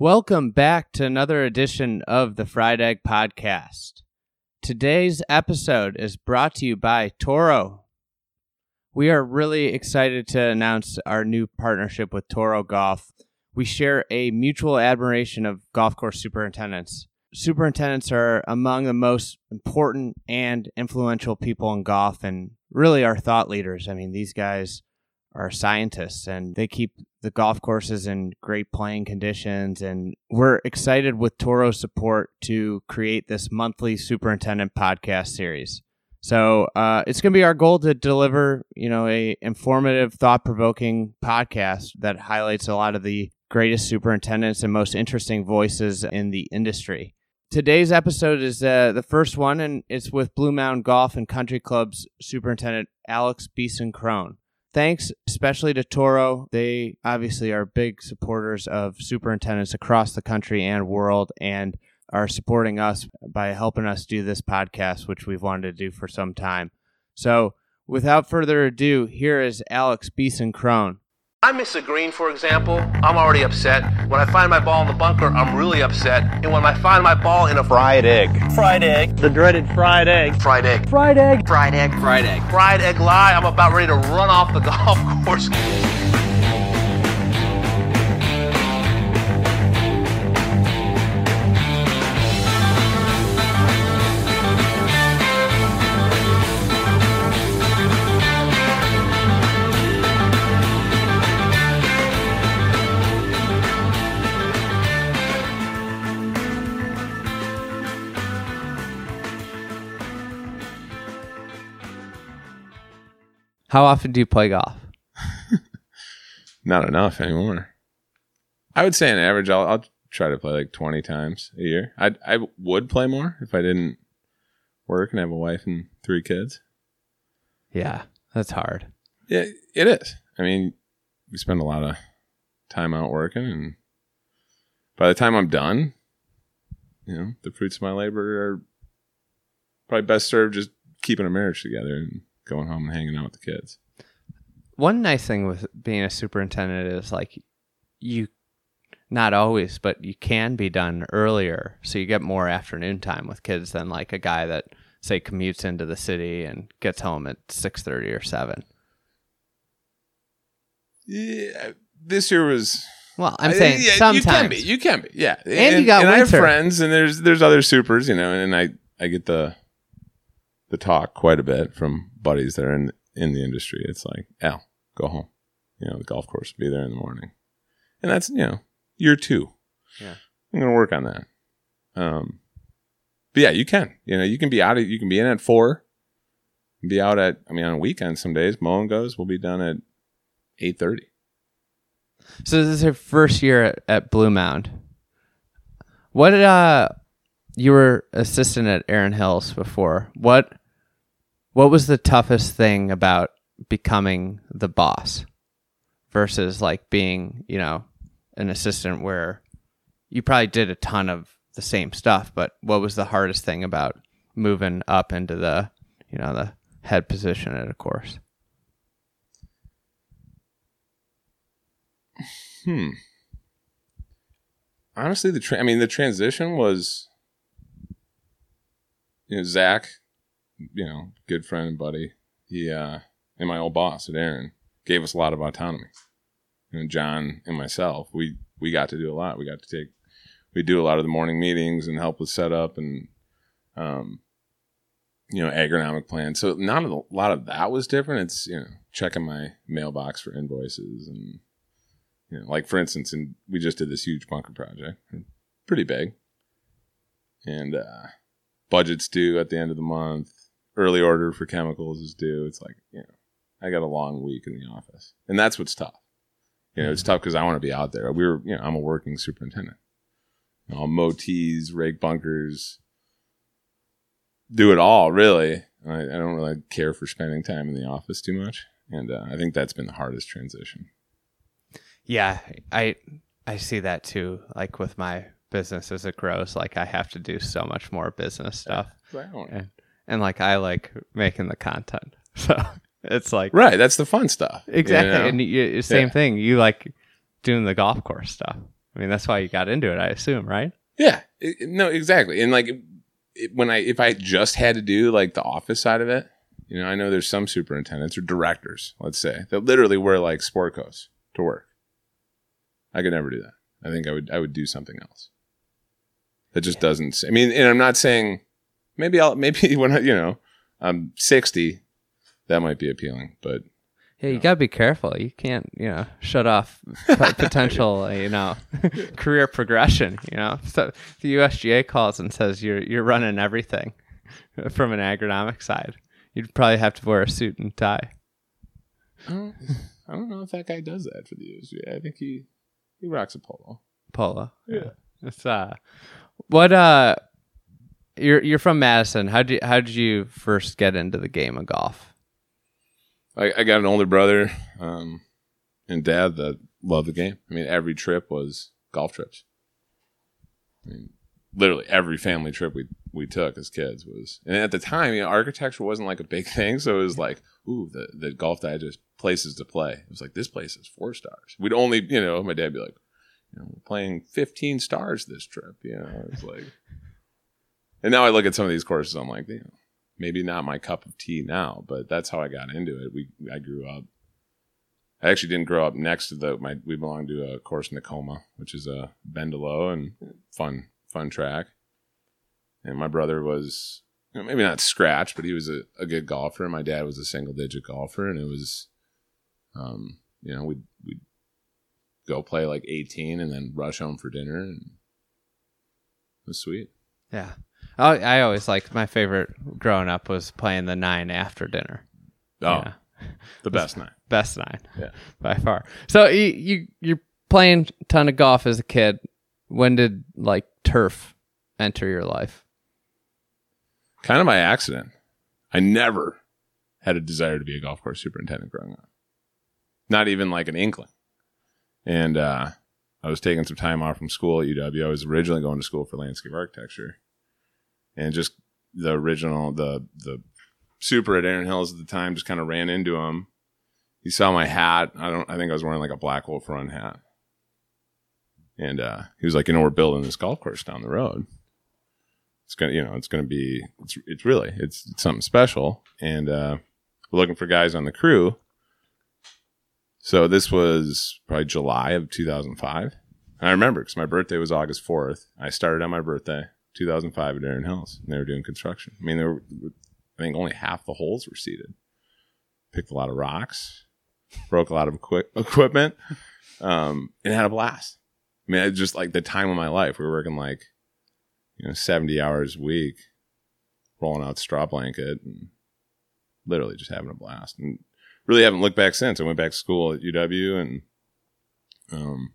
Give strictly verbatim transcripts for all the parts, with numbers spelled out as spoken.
Welcome back to another edition of the Fried Egg Podcast. Today's episode is brought to you by Toro. We are really excited to announce our new partnership with Toro Golf. We share a mutual admiration of golf course superintendents. Superintendents are among the most important and influential people in golf and really are thought leaders. I mean, these guys are scientists and they keep the golf courses in great playing conditions. And we're excited with Toro's support to create this monthly superintendent podcast series. So uh, it's going to be our goal to deliver, you know, a informative, thought-provoking podcast that highlights a lot of the greatest superintendents and most interesting voices in the industry. Today's episode is uh, the first one, and it's with Blue Mound Golf and Country Club's superintendent, Alex Beeson-Crone. Thanks especially to Toro. They obviously are big supporters of superintendents across the country and world and are supporting us by helping us do this podcast, which we've wanted to do for some time. So without further ado, here is Alex Beeson-Crone. I miss a green, for example, I'm already upset. When I find my ball in the bunker, I'm really upset. And when I find my ball in a fried egg. Fried egg. The dreaded fried egg. Fried egg. Fried egg. Fried egg. Fried egg. Fried egg lie, I'm about ready to run off the golf course. How often do you play golf? Not enough anymore. I would say on average, I'll, I'll try to play like twenty times a year. I I would play more if I didn't work and have a wife and three kids. Yeah, that's hard. Yeah, it is. I mean, we spend a lot of time out working, and by the time I'm done, you know, the fruits of my labor are probably best served just keeping a marriage together and going home and hanging out with the kids. One nice thing with being a superintendent is like you, not always, but you can be done earlier. So you get more afternoon time with kids than like a guy that say commutes into the city and gets home at six thirty or seven. Yeah, this year was... Well, I'm saying I, yeah, sometimes. You can be, you can be, yeah. And, and you got and winter. I have friends, and there's there's other supers, you know, and I, I get the the talk quite a bit from buddies that are in in the industry. It's like, Al, go home. You know, the golf course will be there in the morning. And that's, you know, year two. Yeah. I'm going to work on that. Um, but yeah, you can. You know, you can be out of, you can be in at four. Be out at, I mean, on a weekend some days, mowing goes, we'll be done at eight thirty. So this is your first year at, at Blue Mound. What did, uh, you were assistant at Aaron Hills before. What, What was the toughest thing about becoming the boss versus like being, you know, an assistant where you probably did a ton of the same stuff, but what was the hardest thing about moving up into the, you know, the head position at a course? Hmm. Honestly, the tra- I mean, the transition was, you know, Zach, you know, good friend and buddy, he uh and my old boss at Aaron gave us a lot of autonomy. And John and myself, we we got to do a lot. We got to take we do a lot of the morning meetings and help with setup and um you know, agronomic plans. So not a lot of that was different. It's, you know, checking my mailbox for invoices and, you know, like for instance, and we just did this huge bunker project, pretty big, and uh budget's due at the end of the month. Early order for chemicals is due. It's like, you know, I got a long week in the office. And that's what's tough. You know, it's tough because I want to be out there. We were, you know, I'm a working superintendent. You know, I'll mow tees, rake bunkers, do it all, really. I, I don't really care for spending time in the office too much. And uh, I think that's been the hardest transition. Yeah, I I see that too. Like with my business as it grows, like I have to do so much more business stuff. Wow. And, and like I like making the content. So it's like right, that's the fun stuff. Exactly. You know? And you, same yeah. thing. You like doing the golf course stuff. I mean, that's why you got into it, I assume, right? Yeah, it, no, exactly. And like it, when I, if I just had to do like the office side of it, you know, I know there's some superintendents or directors, let's say, that literally wear like sport coats to work. I could never do that. I think I would, I would do something else. That just doesn't. I mean, and I'm not saying maybe I'll maybe when I, you know I'm sixty, that might be appealing, but yeah, you gotta be careful. You can't, you know, shut off p- potential, you know, career progression. You know, so the U S G A calls and says you're you're running everything from an agronomic side. You'd probably have to wear a suit and tie. I don't, I don't know if that guy does that for the U S G A. I think he he rocks a polo. Polo, yeah. yeah. It's uh. What uh, you're you're from Madison. How did how did you first get into the game of golf? I, I got an older brother, um, and dad that loved the game. I mean, every trip was golf trips. I mean, literally every family trip we we took as kids was, and at the time, you know, architecture wasn't like a big thing, so it was like, ooh, the the Golf Digest places to play. It was like, this place is four stars. We'd only, you know, my dad would be like, you know, we're playing fifteen stars this trip. You know, it's like, and now I look at some of these courses, I'm like, you know, maybe not my cup of tea now, but that's how I got into it. We, I grew up. I actually didn't grow up next to the. My we belonged to a course in Tacoma, which is a Bendelow and fun, fun track. And my brother was, you know, maybe not scratch, but he was a, a good golfer. And my dad was a single digit golfer, and it was, um, you know, we we. go play like eighteen and then rush home for dinner, and it was sweet. Yeah. I, I always liked, my favorite growing up was playing the nine after dinner. Oh, yeah. The best nine. Best nine. Yeah. By far. So you, you, you're playing a ton of golf as a kid. When did like turf enter your life? Kind of by accident. I never had a desire to be a golf course superintendent growing up. Not even like an inkling. And uh, I was taking some time off from school at U W. I was originally going to school for landscape architecture. And just the original, the the super at Erin Hills at the time, just kind of ran into him. He saw my hat. I don't. I think I was wearing like a Black Wolf Run hat. And uh, he was like, you know, we're building this golf course down the road. It's gonna, you know, it's gonna be, it's it's really, it's, it's something special. And uh, we're looking for guys on the crew. So this was probably July of two thousand five. And I remember because my birthday was August fourth. I started on my birthday, two thousand five at Erin Hills, and they were doing construction. I mean, there were, I think only half the holes were seeded. Picked a lot of rocks, broke a lot of equi- equipment, um, and had a blast. I mean, I just like the time of my life. We were working like, you know, seventy hours a week, rolling out the straw blanket, and literally just having a blast. And really haven't looked back since. I went back to school at U W, and um,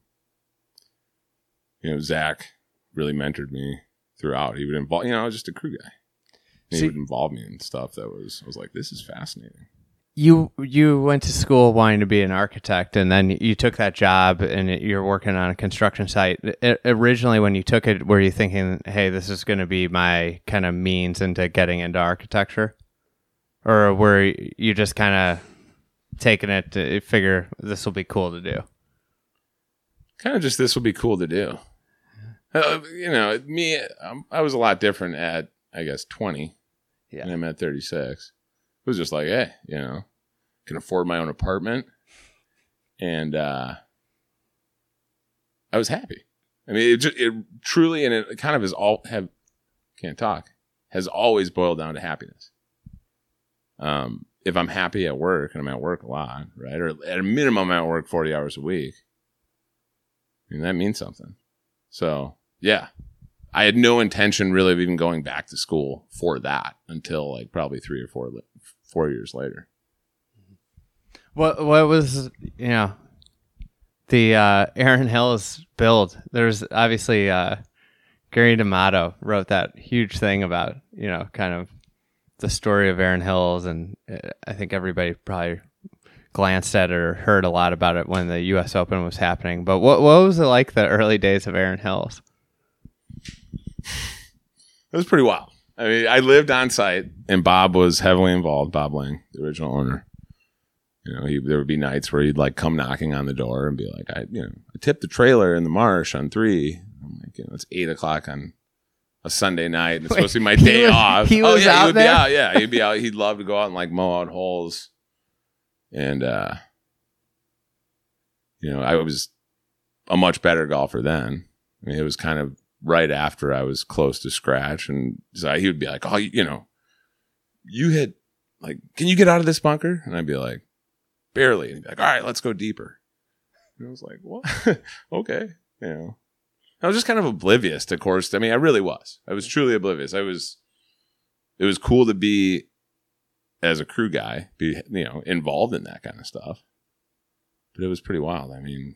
you know, Zach really mentored me throughout. He would involve, you know, I was just a crew guy. He See, would involve me in stuff that was, I was like, this is fascinating. You you went to school wanting to be an architect, and then you took that job, and you're working on a construction site. It, originally, when you took it, were you thinking, hey, this is going to be my kind of means into getting into architecture? Or were you just kind of taking it to figure this will be cool to do? Kind of just, this will be cool to do. Uh, you know, me, um, I was a lot different at, I guess, twenty. Yeah. And I'm at thirty-six. It was just like, hey, you know, can afford my own apartment. And uh, I was happy. I mean, it, just, it truly, and it kind of is all, have, can't talk, has always boiled down to happiness. Um, if I'm happy at work, and I'm at work a lot, right? Or at a minimum, I'm at work forty hours a week. I mean, that means something. So, yeah. I had no intention really of even going back to school for that until like probably three or four four years later. What what was, you know, the uh, Erin Hills build? There's obviously uh, Gary D'Amato wrote that huge thing about, you know, kind of the story of Erin Hills, and I think everybody probably glanced at it or heard a lot about it when the U S Open was happening. But what what was it like the early days of Erin Hills? It was pretty wild. I mean, I lived on site, and Bob was heavily involved, Bob Lang, the original owner. You know, he, there would be nights where he'd like come knocking on the door and be like, I, you know, I tipped the trailer in the marsh on three. I'm like, you know, it's eight o'clock on a Sunday night. And it's Wait, supposed to be my day was, off. He was oh, yeah, out he would there? be out. Yeah, he'd be out. He'd love to go out and like mow out holes. And, uh, you know, I was a much better golfer then. I mean, it was kind of right after I was close to scratch. And so he would be like, oh, you know, you hit, like, can you get out of this bunker? And I'd be like, barely. And he'd be like, all right, let's go deeper. And I was like, what? Okay. You know, I was just kind of oblivious to course. I mean, I really was. I was truly oblivious. I was, it was cool to be, as a crew guy, be, you know, involved in that kind of stuff. But it was pretty wild. I mean,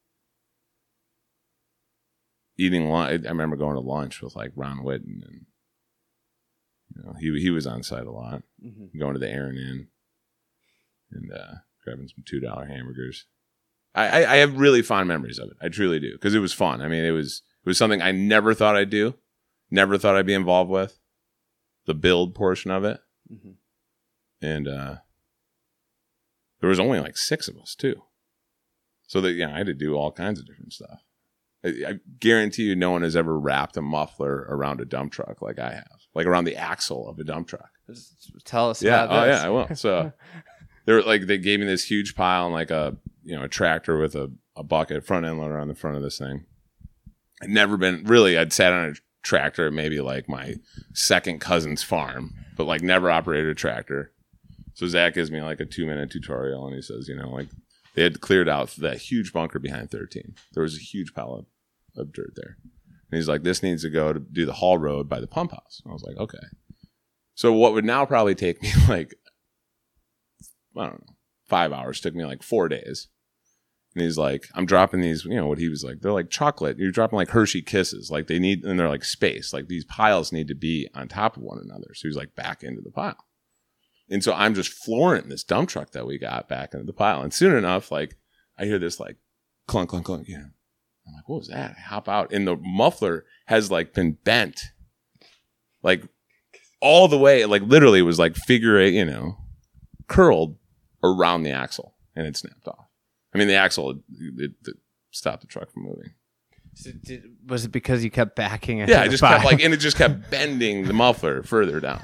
eating lunch, I remember going to lunch with like Ron Whitten, and you know, he he was on site a lot. Mm-hmm. Going to the Aaron Inn and uh, grabbing some two dollar hamburgers. I, I I have really fond memories of it. I truly do, because it was fun. I mean, it was it was something I never thought I'd do, never thought I'd be involved with. The build portion of it, mm-hmm. and uh, there was only like six of us too. So that, yeah, I had to do all kinds of different stuff. I, I guarantee you no one has ever wrapped a muffler around a dump truck like I have. Like around the axle of a dump truck. Tell us yeah, about oh, this. Yeah, I will. So they were like, they gave me this huge pile and like a, you know, a tractor with a, a bucket, front end loader on the front of this thing. I'd never been, really, I'd sat on a tractor at maybe like my second cousin's farm, but like never operated a tractor. So Zach gives me like a two minute tutorial and he says, you know, like, they had cleared out that huge bunker behind thirteen. There was a huge pile of, of dirt there. And he's like, this needs to go to do the haul road by the pump house. And I was like, okay. So what would now probably take me like, I don't know, five hours, took me like four days. And he's like, I'm dropping these, you know, what he was like, they're like chocolate. You're dropping like Hershey Kisses. Like they need, and they're like space. Like these piles need to be on top of one another. So he's like, back into the pile. And so I'm just flooring this dump truck that we got back into the pile. And soon enough, like, I hear this, like, clunk, clunk, clunk. You know, I'm like, what was that? I hop out. And the muffler has, like, been bent. Like, all the way. Like, literally, it was, like, figure eight, you know, curled around the axle. And it snapped off. I mean, the axle, it, it, it stopped the truck from moving. So did, was it because you kept backing it? Yeah, I just kept, like, and it just kept bending the muffler further down.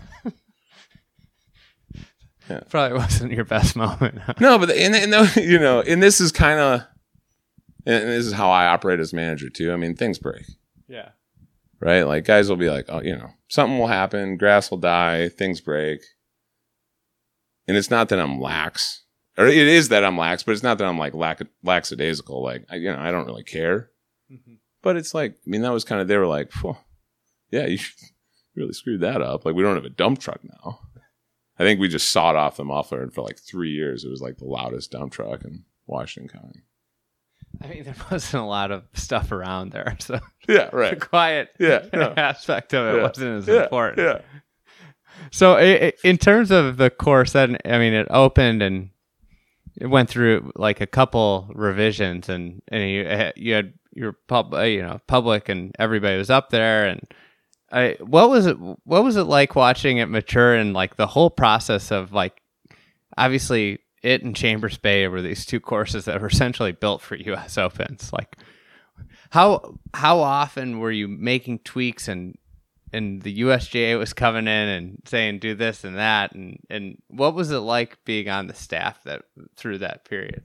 Yeah. Probably wasn't your best moment. Huh? No, but and, and you know, and this is kind of, and this is how I operate as manager too. I mean, things break. Yeah. Right. Like guys will be like, oh, you know, something will happen, grass will die, things break, and it's not that I'm lax, or it is that I'm lax, but it's not that I'm like lax, lackadaisical. Like I, you know, I don't really care. Mm-hmm. But it's like, I mean, that was kind of, they were like, yeah, you really screwed that up. Like we don't have a dump truck now. I think we just sawed off the muffler, and for like three years, it was like the loudest dump truck in Washington County. I mean, there wasn't a lot of stuff around there, so yeah, right. The quiet yeah, no. aspect of it yeah. wasn't as yeah. important. Yeah. So, it, in terms of the course, then I mean, it opened and it went through like a couple revisions, and and you you had your pub, you know, public, and everybody was up there, and. I, what was it? What was it like watching it mature, and like the whole process of like, obviously it and Chambers Bay were these two courses that were essentially built for U S Opens. Like, how how often were you making tweaks, and and the U S G A was coming in and saying do this and that, and and what was it like being on the staff that through that period?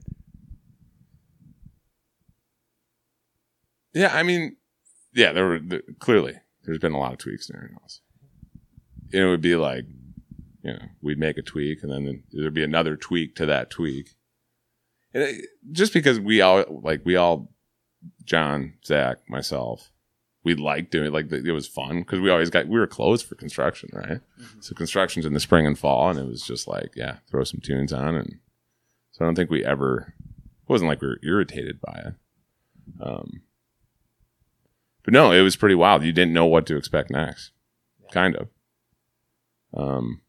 Yeah, I mean, yeah, there were the, clearly. There's been a lot of tweaks there. And it would be like, you know, we'd make a tweak and then there'd be another tweak to that tweak. And it, just because we all, like, we all, John, Zach, myself, we liked doing it. Like, it was fun because we always got, we were closed for construction, right? Mm-hmm. So construction's in the spring and fall, and it was just like, yeah, throw some tunes on. And so I don't think we ever, it wasn't like we were irritated by it. Um, But no, it was pretty wild. You didn't know what to expect next, kind of. Um,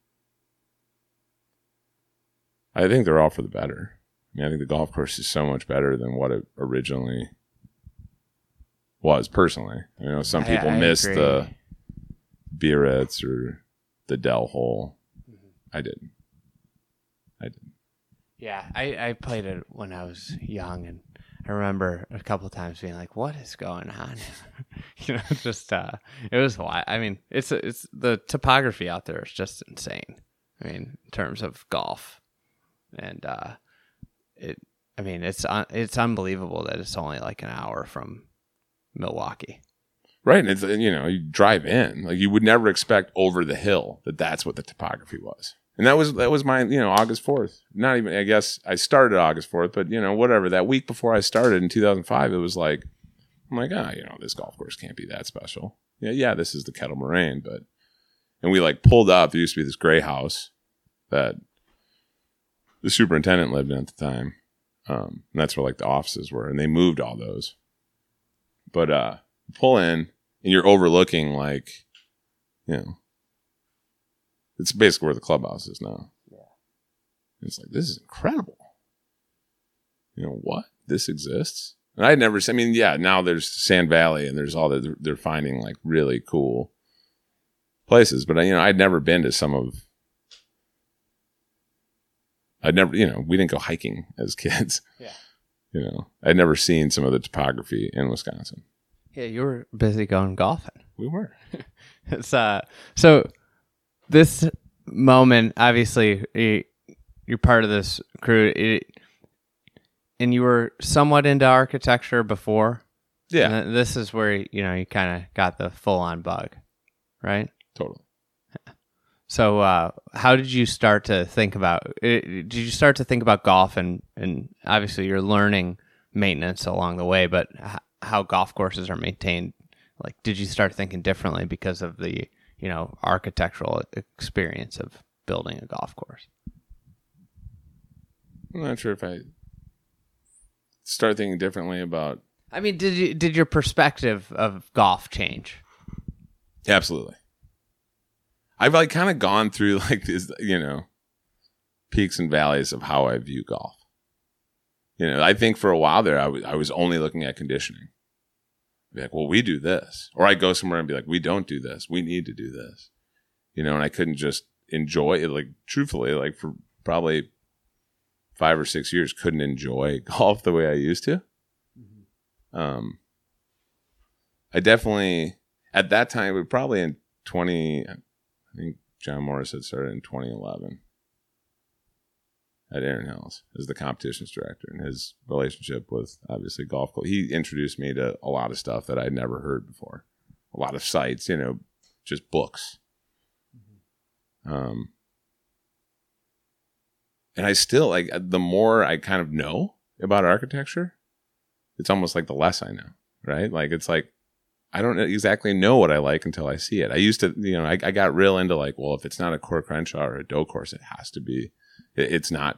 I think they're all for the better. I mean, I think the golf course is so much better than what it originally was, personally. You know, some people I, I miss agree. the Biarritz or the Dell hole. Mm-hmm. I didn't. I didn't. Yeah, I, I played it when I was young, and I remember a couple of times being like, "What is going on?" you know, just uh, it was wild. I mean, it's it's the topography out there is just insane. I mean, in terms of golf, and uh, it. I mean, it's uh, it's unbelievable that it's only like an hour from Milwaukee. Right, and it's, you know, you drive in, like you would never expect over the hill that that's what the topography was. And that was that was my, you know, August fourth. Not even, I guess I started August fourth, but, you know, whatever. That week before I started in two thousand five, it was like, I'm like, ah, you know, this golf course can't be that special. Yeah, yeah, this is the Kettle Moraine, but, and we like pulled up. There used to be this gray house that the superintendent lived in at the time. Um, and that's where like the offices were, and they moved all those. But uh, pull in, and you're overlooking like, you know, it's basically where the clubhouse is now. Yeah. It's like, this is incredible. You know what? This exists. And I'd never, I mean, yeah, now there's Sand Valley and there's all that, they're finding like really cool places. But, you know, I'd never been to some of, I'd never, you know, we didn't go hiking as kids. Yeah. You know, I'd never seen some of the topography in Wisconsin. Yeah, you were busy going golfing. We were. It's uh, so this moment, obviously, you, you're part of this crew, it, and you were somewhat into architecture before. Yeah. And this is where, you know, you kind of got the full-on bug, right? Totally. So uh, how did you start to think about, did you start to think about golf and, and obviously you're learning maintenance along the way, but h- how golf courses are maintained? Like, did you start thinking differently because of the, you know, architectural experience of building a golf course? I'm not sure if I start thinking differently about. I mean, did you, did your perspective of golf change? Absolutely. I've like kind of gone through like this, you know, peaks and valleys of how I view golf. You know, I think for a while there, I was I was only looking at conditioning. I'd be like, well, we do this, or I go somewhere and be like, we don't do this. We need to do this. You know, and I couldn't just enjoy it. Like, truthfully, like for probably five or six years, couldn't enjoy golf the way I used to. Mm-hmm. Um, I definitely at that time, we probably in twenty. I think John Morris had started in twenty eleven at Erin Hills as the competitions director, and his relationship with obviously golf club. He introduced me to a lot of stuff that I'd never heard before, a lot of sites, you know, just books. Mm-hmm. Um, and I still like the more I kind of know about architecture, it's almost like the less I know, right? Like it's like, I don't exactly know what I like until I see it. I used to, you know, I, I got real into like, well, if it's not a Core Crenshaw or a Doe course, it has to be. It, it's not,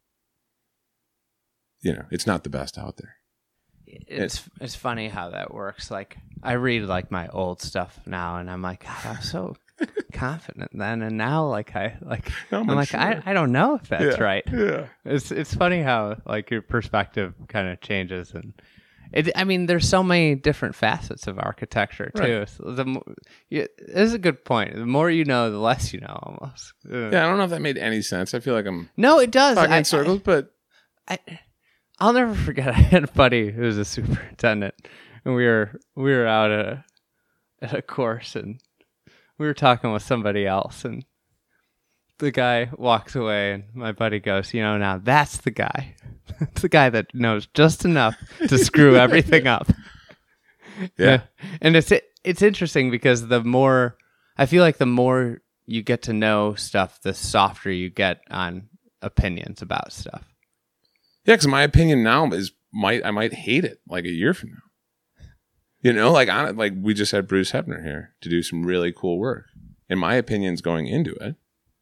you know, it's not the best out there. It's it, it's funny how that works. Like I read like my old stuff now, and I'm like, God, I'm so confident then, and now like I like I'm, I'm like sure. I I don't know if that's yeah, right. Yeah, it's it's funny how like your perspective kind of changes and. It, I mean, there's so many different facets of architecture too. Right. So the yeah, this is a good point. The more you know, the less you know, almost. Yeah, I don't know if that made any sense. I feel like I'm no, it does. talking I, in circles, I, but I, I'll never forget. I had a buddy who was a superintendent, and we were we were out at a, at a course, and we were talking with somebody else, and the guy walks away, and my buddy goes, "You know, now that's the guy." It's the guy that knows just enough to screw everything up. Yeah. And it's it's interesting because the more I feel like the more you get to know stuff, the softer you get on opinions about stuff. Yeah, because my opinion now is might I might hate it like a year from now. You know, like on like we just had Bruce Hebner here to do some really cool work. And my opinions going into it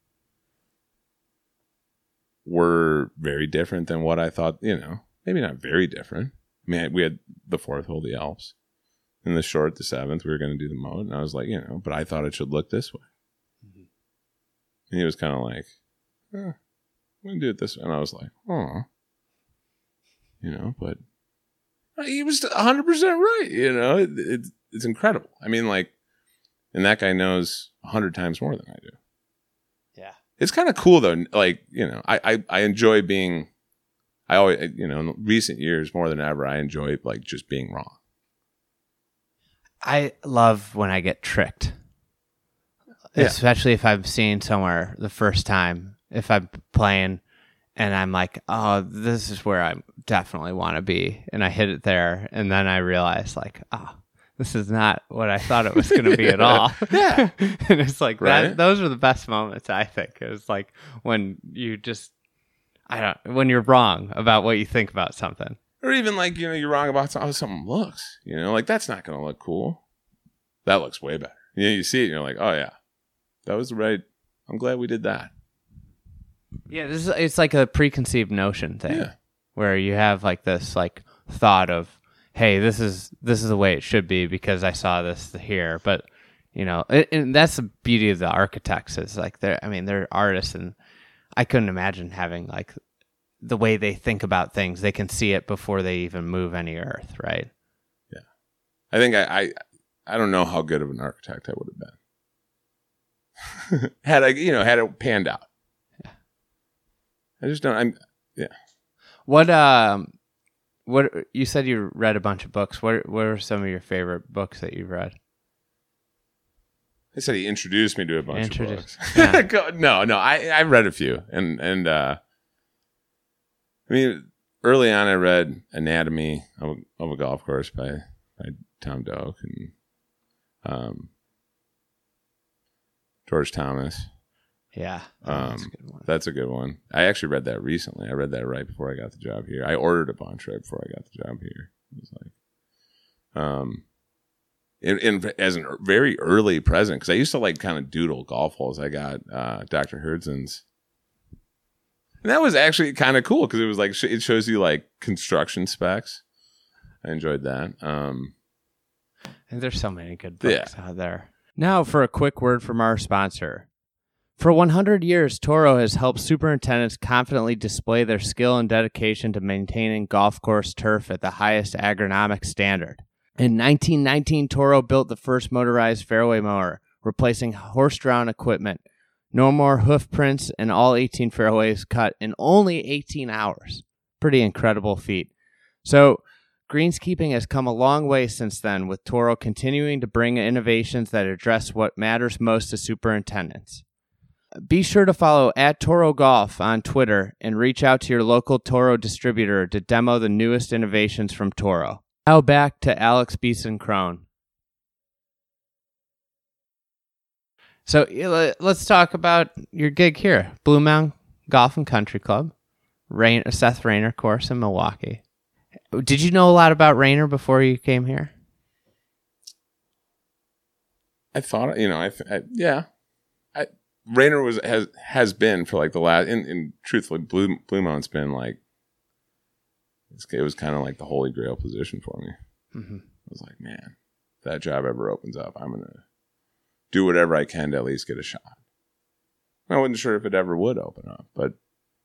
were very different than what I thought, you know, maybe not very different. I mean, we had the fourth hole, the Alps. In the short, the seventh, we were going to do the moat. And I was like, you know, but I thought it should look this way. Mm-hmm. And he was kind of like, eh, I'm going to do it this way. And I was like, oh. You know, but he was one hundred percent right. You know, it, it, it's incredible. I mean, like, and that guy knows one hundred times more than I do. Yeah. It's kind of cool though. Like, you know, I, I, I enjoy being I always, you know, in recent years more than ever, I enjoy like just being wrong. I love when I get tricked, Yeah. especially if I'm seeing somewhere the first time. If I'm playing and I'm like, oh, this is where I definitely want to be, and I hit it there, and then I realize like, oh, this is not what I thought it was going to be at all. Yeah. And it's like Right? that. Those are the best moments, I think. It's like when you just, I don't, when you're wrong about what you think about something. Or even like, you know, you're wrong about how something looks. You know, like that's not going to look cool. That looks way better. You know, you see it and you're like, oh yeah, that was the right. I'm glad we did that. Yeah, this is it's like a preconceived notion thing, Yeah. where you have like this like thought of, hey, this is this is the way it should be because I saw this here. But you know, it, and that's the beauty of the architects is like they're, I mean, they're artists, and I couldn't imagine having like the way they think about things. They can see it before they even move any earth, right? Yeah, I think I I, I don't know how good of an architect I would have been had I you know had it panned out. I just don't. I'm yeah. What um, what you said you read a bunch of books. What what are some of your favorite books that you've read? I said he introduced me to a bunch Introduced, of books. yeah. Go- no, no, I I read a few, and and uh, I mean, early on, I read Anatomy of a, of a Golf Course by by Tom Doak and um, George Thomas. Yeah, Um, that's a good one. That's a good one. I actually read that recently. I read that right before I got the job here. I ordered a bunch right before I got the job here. It was like, um, in, in as a very early present, because I used to like kind of doodle golf holes. I got uh, Doctor Herdzen's, and that was actually kind of cool because it was like sh- it shows you like construction specs. I enjoyed that. Um, And there's so many good books Yeah. out there. Now for a quick word from our sponsor. For one hundred years, Toro has helped superintendents confidently display their skill and dedication to maintaining golf course turf at the highest agronomic standard. In nineteen nineteen, Toro built the first motorized fairway mower, replacing horse-drawn equipment. No more hoof prints, and all eighteen fairways cut in only eighteen hours. Pretty incredible feat. So, greenskeeping has come a long way since then, with Toro continuing to bring innovations that address what matters most to superintendents. Be sure to follow at Toro Golf on Twitter and reach out to your local Toro distributor to demo the newest innovations from Toro. Now back to Alex Beeson Crone. So yeah, let's talk about your gig here, Blue Mountain Golf and Country Club, Rain, Seth Rayner course in Milwaukee. Did you know a lot about Rayner before you came here? I thought, you know, I, I yeah, I. Rayner was has has been for like the last, and, and truthfully, Blue Blue Mountain's been like, it's, it was kind of like the holy grail position for me. Mm-hmm. I was like, man, if that job ever opens up, I'm gonna do whatever I can to at least get a shot. I wasn't sure if it ever would open up, but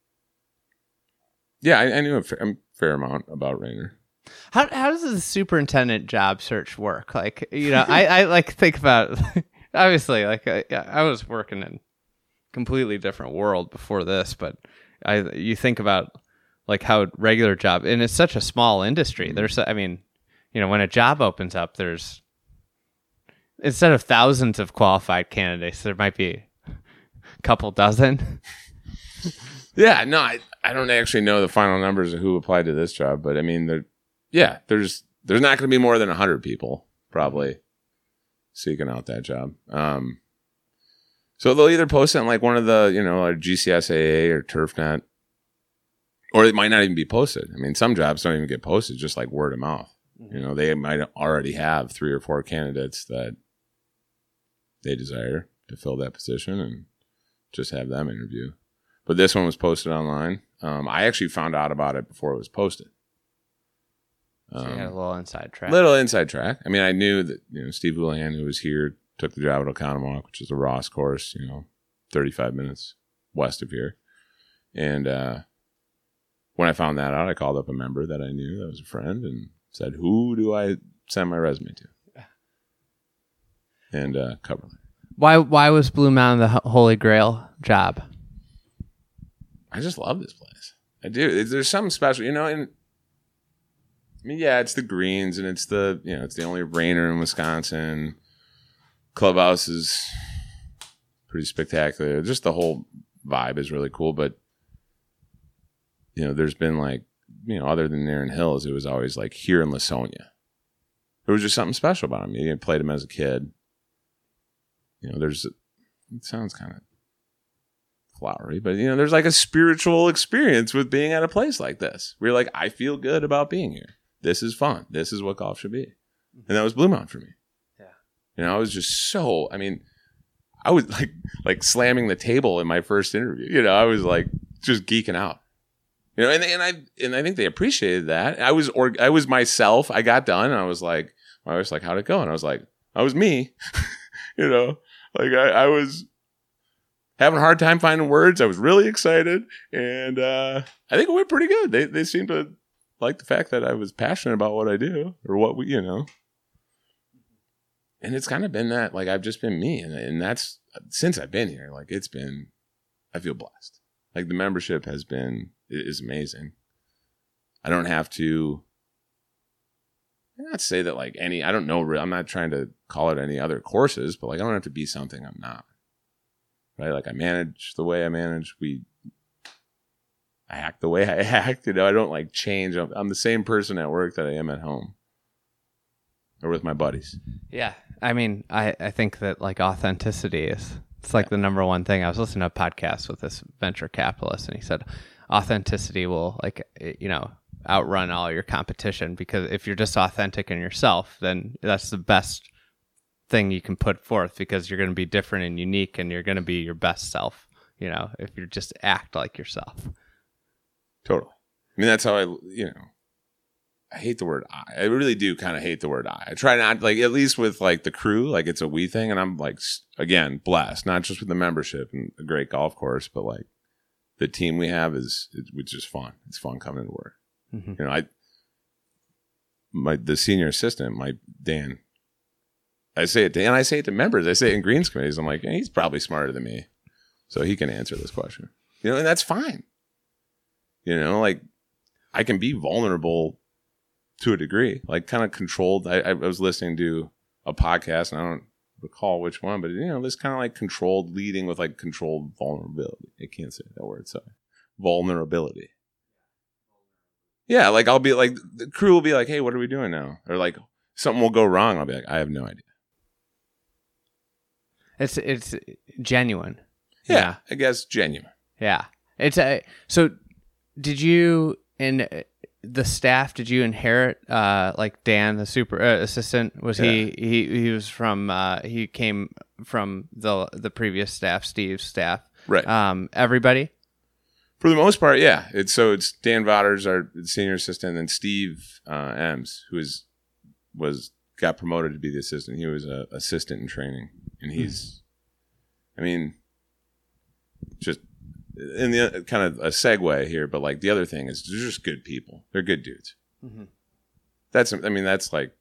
yeah, I, I knew a fair, a fair amount about Rayner. How how does the superintendent job search work? Like, you know, I, I like think about obviously like I, I was working in completely different world before this, but I you think about like how regular job, and it's such a small industry. There's, I mean, you know, when a job opens up, there's instead of thousands of qualified candidates, there might be a couple dozen. Yeah, no, I, I don't actually know the final numbers of who applied to this job, but I mean, there, yeah, there's there's not going to be more than a hundred people probably seeking out that job. Um, so they'll either post it on like one of the, you know, like G C S A A or TurfNet, or it might not even be posted. I mean, some jobs don't even get posted, just like word of mouth. Mm-hmm. You know, they might already have three or four candidates that they desire to fill that position and just have them interview. But this one was posted online. Um, I actually found out about it before it was posted. So you Um, had a little inside track. Little inside track. I mean, I knew that, you know, Steve Houlihan, who was here, took the job at Oconomowoc, which is a Ross course, you know, thirty-five minutes west of here. And uh, when I found that out, I called up a member that I knew that was a friend and said, who do I send my resume to? And uh, cover letter. Why why was Blue Mountain the ho- Holy Grail job? I just love this place. I do. There's something special, you know, and I mean, yeah, it's the greens and it's the, you know, it's the only rainer in Wisconsin. Clubhouse is pretty spectacular. Just the whole vibe is really cool. But, you know, there's been like, you know, other than Erin Hills, it was always like here in Lasonia. There was just something special about him. You played him as a kid. You know, there's, it sounds kind of flowery, but, you know, there's like a spiritual experience with being at a place like this. Where you're like, I feel good about being here. This is fun. This is what golf should be. And that was Blue Mountain for me. Yeah. You know, I was just so, I mean, I was like, like slamming the table in my first interview. You know, I was like just geeking out. You know, and and I and I think they appreciated that. I was or I was myself. I got done, and I was like, I was like, how'd it go? And I was like, I was me. You know, like I, I was having a hard time finding words. I was really excited, and uh, I think it went pretty good. They they seemed to like the fact that I was passionate about what I do or what we, you know. And it's kind of been that, like, I've just been me, and and that's since I've been here. Like, it's been, I feel blessed. Like, the membership has been is amazing. I don't have to. Not say that like any. I don't know. I'm not trying to call it any other courses, but like I don't have to be something I'm not. Right? Like I manage the way I manage. We. I act the way I act. You know, I don't like change. I'm, I'm the same person at work that I am at home. Or with my buddies. Yeah. I mean, I, I think that like authenticity is, it's like the number one thing. I was listening to a podcast with this venture capitalist, and he said authenticity will like, you know, outrun all your competition, because if you're just authentic in yourself, then that's the best thing you can put forth, because you're going to be different and unique, and you're going to be your best self, you know, if you just act like yourself. Totally. I mean, that's how I, you know, I hate the word I. I really do kind of hate the word I. I try not, like, at least with, like, the crew, like, it's a we thing, and I'm, like, again, blessed, not just with the membership and a great golf course, but, like, the team we have is, it's just fun. It's fun coming to work. Mm-hmm. You know, I, my, the senior assistant, my Dan, I say it to, and I say it to members, I say it in greens committees, I'm like, yeah, he's probably smarter than me, so he can answer this question. You know, and that's fine. You know, like, I can be vulnerable to a degree, like kind of controlled. I, I was listening to a podcast, and I don't recall which one, but, you know, this kind of like controlled leading with like controlled vulnerability. I can't say that word, sorry. Vulnerability. Yeah, like I'll be like, the crew will be like, hey, what are we doing now? Or like something will go wrong. I'll be like, I have no idea. It's it's genuine. Yeah, yeah. I guess genuine. Yeah. It's a, so did you, in the staff, did you inherit uh, like Dan, the super uh, assistant? Was yeah. he, he, he was from, uh, he came from the the previous staff, Steve's staff. Right. Um, everybody? For the most part, yeah. It's so it's Dan Vodders, our senior assistant, and Steve uh, Ems, who is was got promoted to be the assistant. He was a assistant in training, and he's, mm-hmm. I mean, just in the kind of a segue here, but like the other thing is they're just good people. They're good dudes. Mm-hmm. That's I mean that's like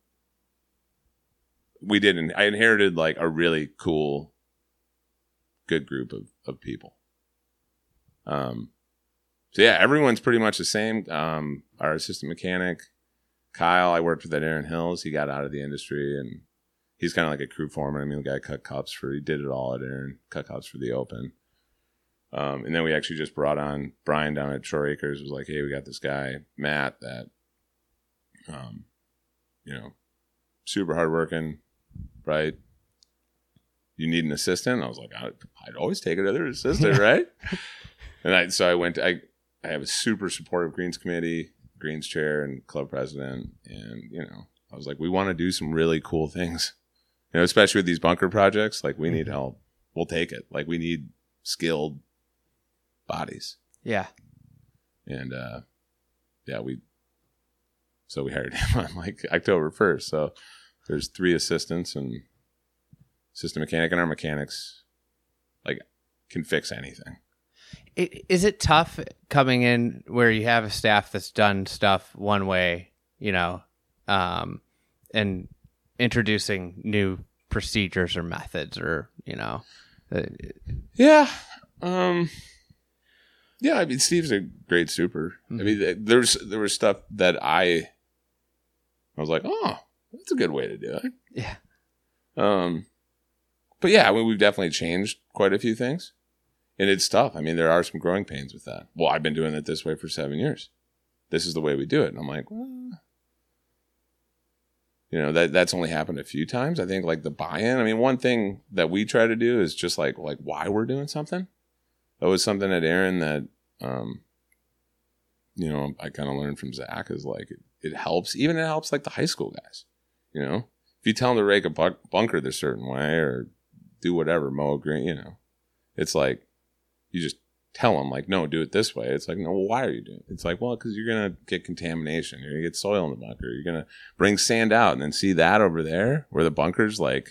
we did. I inherited like a really cool, good group of of people. Um. So yeah, everyone's pretty much the same. Um, our assistant mechanic, Kyle, I worked with at Erin Hills. He got out of the industry, and he's kind of like a crew foreman. I mean, the guy cut cups for, he did it all at Erin, cut cups for the Open. Um, and then we actually just brought on Brian down at Shore Acres. Was like, hey, we got this guy, Matt, that, um, you know, super hardworking, right? You need an assistant? I was like, I'd, I'd always take another assistant, right? And I, so I went to, I, I have a super supportive greens committee, greens chair, and club president. And, you know, I was like, we want to do some really cool things, you know, especially with these bunker projects. Like, we need help. We'll take it. Like, we need skilled bodies. Yeah. And, uh, yeah, we, so we hired him on like October first. So there's three assistants and assistant mechanic, and our mechanics, like, can fix anything. It, is it tough coming in where you have a staff that's done stuff one way, you know, um, and introducing new procedures or methods, or, you know? Uh, yeah. Um, Yeah, I mean, Steve's a great super. Mm-hmm. I mean, there's there was stuff that I I was like, oh, that's a good way to do it. Yeah. Um, but yeah, I mean, we've definitely changed quite a few things, and it's tough. I mean, there are some growing pains with that. Well, I've been doing it this way for seven years. This is the way we do it, and I'm like, well, you know, that that's only happened a few times. I think like the buy-in. I mean, one thing that we try to do is just like like why we're doing something. That was something at Aaron that, um, you know, I kind of learned from Zach is like, it, it helps. Even it helps like the high school guys, you know, if you tell them to rake a bu- bunker this certain way or do whatever, mow a green, you know, it's like, you just tell them like, no, do it this way. It's like, no, well, why are you doing it? It's like, well, because you're going to get contamination. You're going to get soil in the bunker. You're going to bring sand out and then see that over there where the bunker's like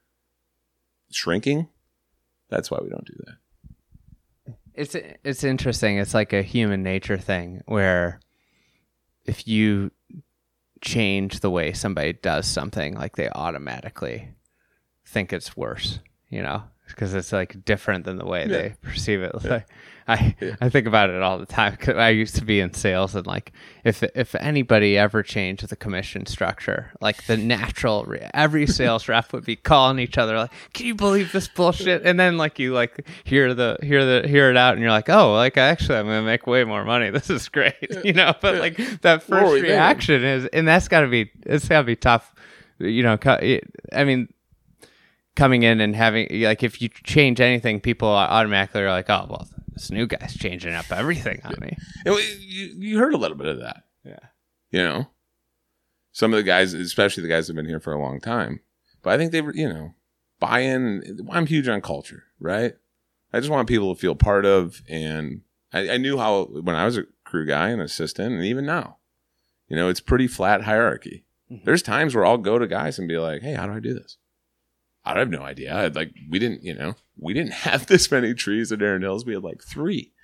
shrinking. That's why we don't do that. It's it's interesting. It's like a human nature thing where if you change the way somebody does something, like they automatically think it's worse, you know, because it's like different than the way yeah. they perceive it. Yeah. Like, I yeah. I think about it all the time because I used to be in sales, and like if if anybody ever changed the commission structure, like the natural re- every sales rep would be calling each other like, "Can you believe this bullshit?" And then like you like hear the hear the hear it out, and you're like, "Oh, like actually, I'm gonna make way more money. This is great," you know. But like that first reaction is, and that's gotta be it's gotta be tough, you know. I mean. Coming in and having like if you change anything, people automatically are like, "Oh, well, this new guy's changing up everything on me." You, you heard a little bit of that, yeah. You know, some of the guys, especially the guys that have been here for a long time, but I think they, you know, buy in. I'm huge on culture, right? I just want people to feel part of, and I, I knew how when I was a crew guy and assistant, and even now, you know, it's pretty flat hierarchy. Mm-hmm. There's times where I'll go to guys and be like, "Hey, how do I do this?" I have no idea. I'd like we didn't, you know, we didn't have this many trees at Aaron Hills. We had like three.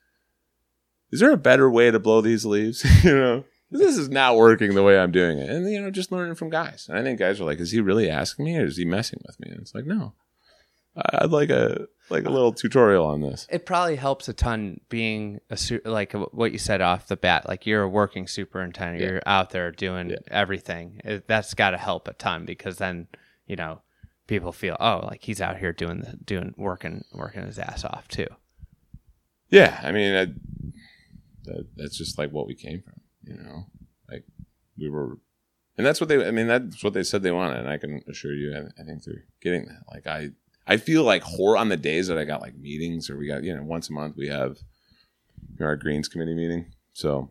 Is there a better way to blow these leaves? You know, this is not working the way I'm doing it. And you know, just learning from guys. And I think guys are like, is he really asking me or is he messing with me? And it's like, no. I'd like a like a little tutorial on this. It probably helps a ton being a su- like what you said off the bat. Like you're a working superintendent. Yeah. You're out there doing yeah. everything. It, that's got to help a ton because then you know. People feel, oh, like he's out here doing the doing working working his ass off too. Yeah, I mean, I, that, that's just like what we came from, you know. Like we were, and that's what they. I mean, that's what they said they wanted, and I can assure you, I, I think they're getting that. Like I, I feel like horror on the days that I got like meetings, or we got you know once a month we have you know, our greens committee meeting. So,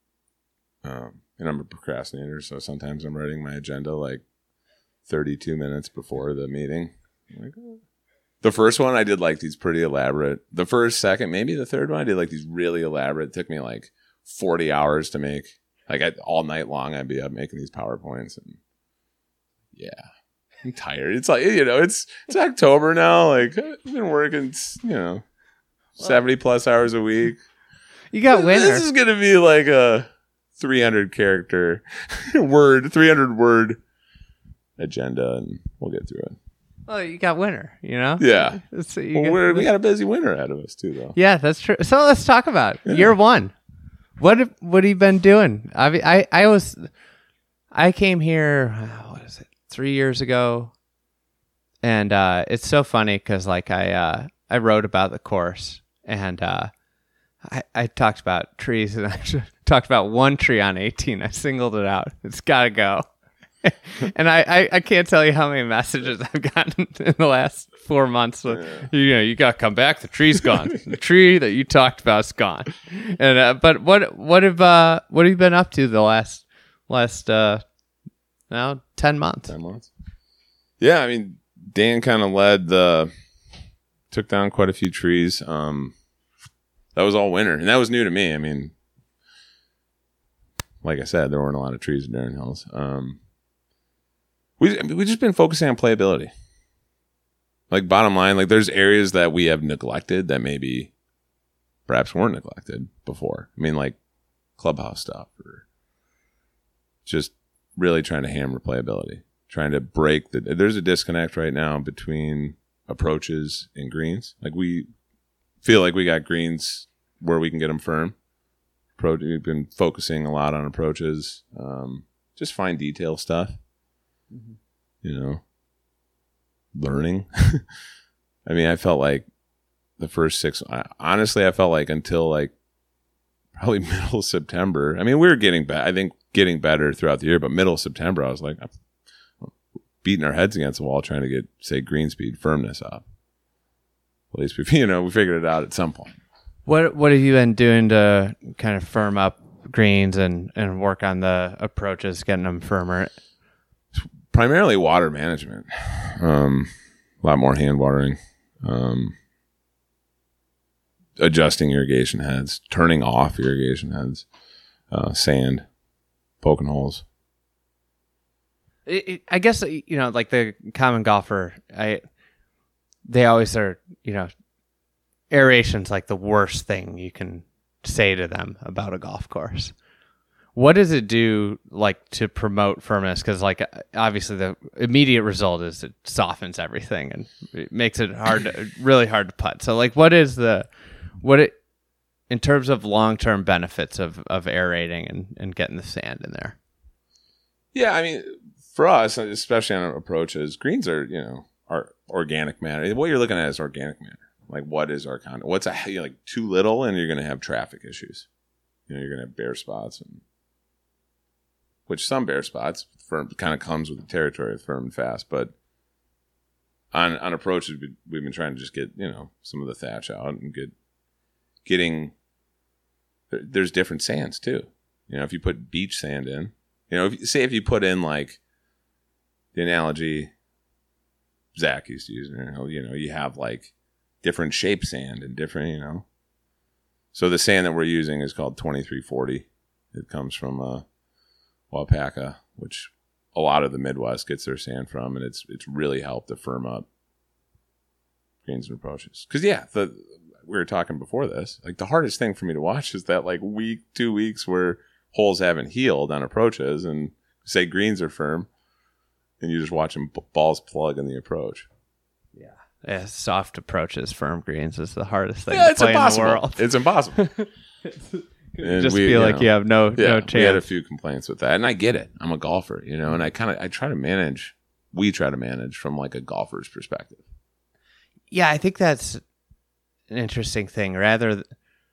um, and I'm a procrastinator, so sometimes I'm writing my agenda like thirty-two minutes before the meeting. Like, oh. The first one I did like these pretty elaborate. The first, second, maybe the third one I did like these really elaborate. It took me like forty hours to make. Like I, all night long I'd be up making these PowerPoints and yeah, I'm tired. It's like you know it's it's October now. Like I've been working you know well, seventy plus hours a week. You got winter. This is gonna be like a three hundred character word, three hundred word. Agenda and we'll get through it. Well, you got winter, you know? Yeah. So you well, got, we're, we got a busy winter ahead of us too, though. Yeah, that's true. So let's talk about yeah. year one. What have, what have you been doing? I I I was I came here. What is it? Three years ago, and uh, it's so funny because like I uh, I wrote about the course and uh, I I talked about trees and I talked about one tree on eighteen. I singled it out. It's got to go. And I, I, I can't tell you how many messages I've gotten in the last four months. Yeah. You know, you got to come back. The tree's gone. The tree that you talked about is gone. And uh, but what what have uh, what have you been up to the last last uh, now ten months? Ten months. Yeah, I mean, Dan kind of led the took down quite a few trees. Um, that was all winter, and that was new to me. I mean, like I said, there weren't a lot of trees in Aaron Hills. Um, We we just been focusing on playability. Like bottom line, like there's areas that we have neglected that maybe perhaps weren't neglected before. I mean, like clubhouse stuff or just really trying to hammer playability, trying to break the. There's a disconnect right now between approaches and greens. Like we feel like we got greens where we can get them firm. Pro, we've been focusing a lot on approaches, um, just fine detail stuff. Mm-hmm. You know, learning. I mean, I felt like the first six. Honestly, I felt like until like probably middle of September. I mean, we were getting better. I think getting better throughout the year, but middle of September, I was like beating our heads against the wall trying to get, say, green speed firmness up. At least we, you know, we figured it out at some point. What What have you been doing to kind of firm up greens and, and work on the approaches, getting them firmer? Primarily water management. Um, a lot more hand watering. Um, adjusting irrigation heads, turning off irrigation heads, uh, sand, poking holes. It, it, I guess, you know, like the common golfer, I they always are, you know, aeration's like the worst thing you can say to them about a golf course. What does it do, like, to promote firmness? Because, like, obviously the immediate result is it softens everything and it makes it hard, to, really hard to putt. So, like, what is the, what it, in terms of long-term benefits of, of aerating and, and getting the sand in there? Yeah, I mean, for us, especially on approaches, greens are, you know, are organic matter. What you're looking at is organic matter. Like, what is our content? What's a, you know, like too little, and you're going to have traffic issues. You know, you're going to have bare spots, and which some bare spots firm kind of comes with the territory of firm and fast. But on on approaches, we've been trying to just get, you know, some of the thatch out and get getting. There's different sands too. You know, if you put beach sand in, you know, if, say if you put in like the analogy Zach used to use, you know, you know, you have like different shape sand and different, you know. So the sand that we're using is called twenty-three forty. It comes from uh, Wapaka, which a lot of the Midwest gets their sand from, and it's it's really helped to firm up greens and approaches. Because yeah, the we were talking before this, like the hardest thing for me to watch is that like week, two weeks where holes haven't healed on approaches, and say greens are firm, and you just watch them balls plug in the approach. Yeah. Yeah, soft approaches, firm greens is the hardest thing yeah, to it's play impossible. in the world. It's impossible. You just we, feel you like know, you have no yeah, no chance. We had a few complaints with that, and I get it. I'm a golfer, you know, and I kind of I try to manage. We try to manage from like a golfer's perspective. Yeah, I think that's an interesting thing. Rather,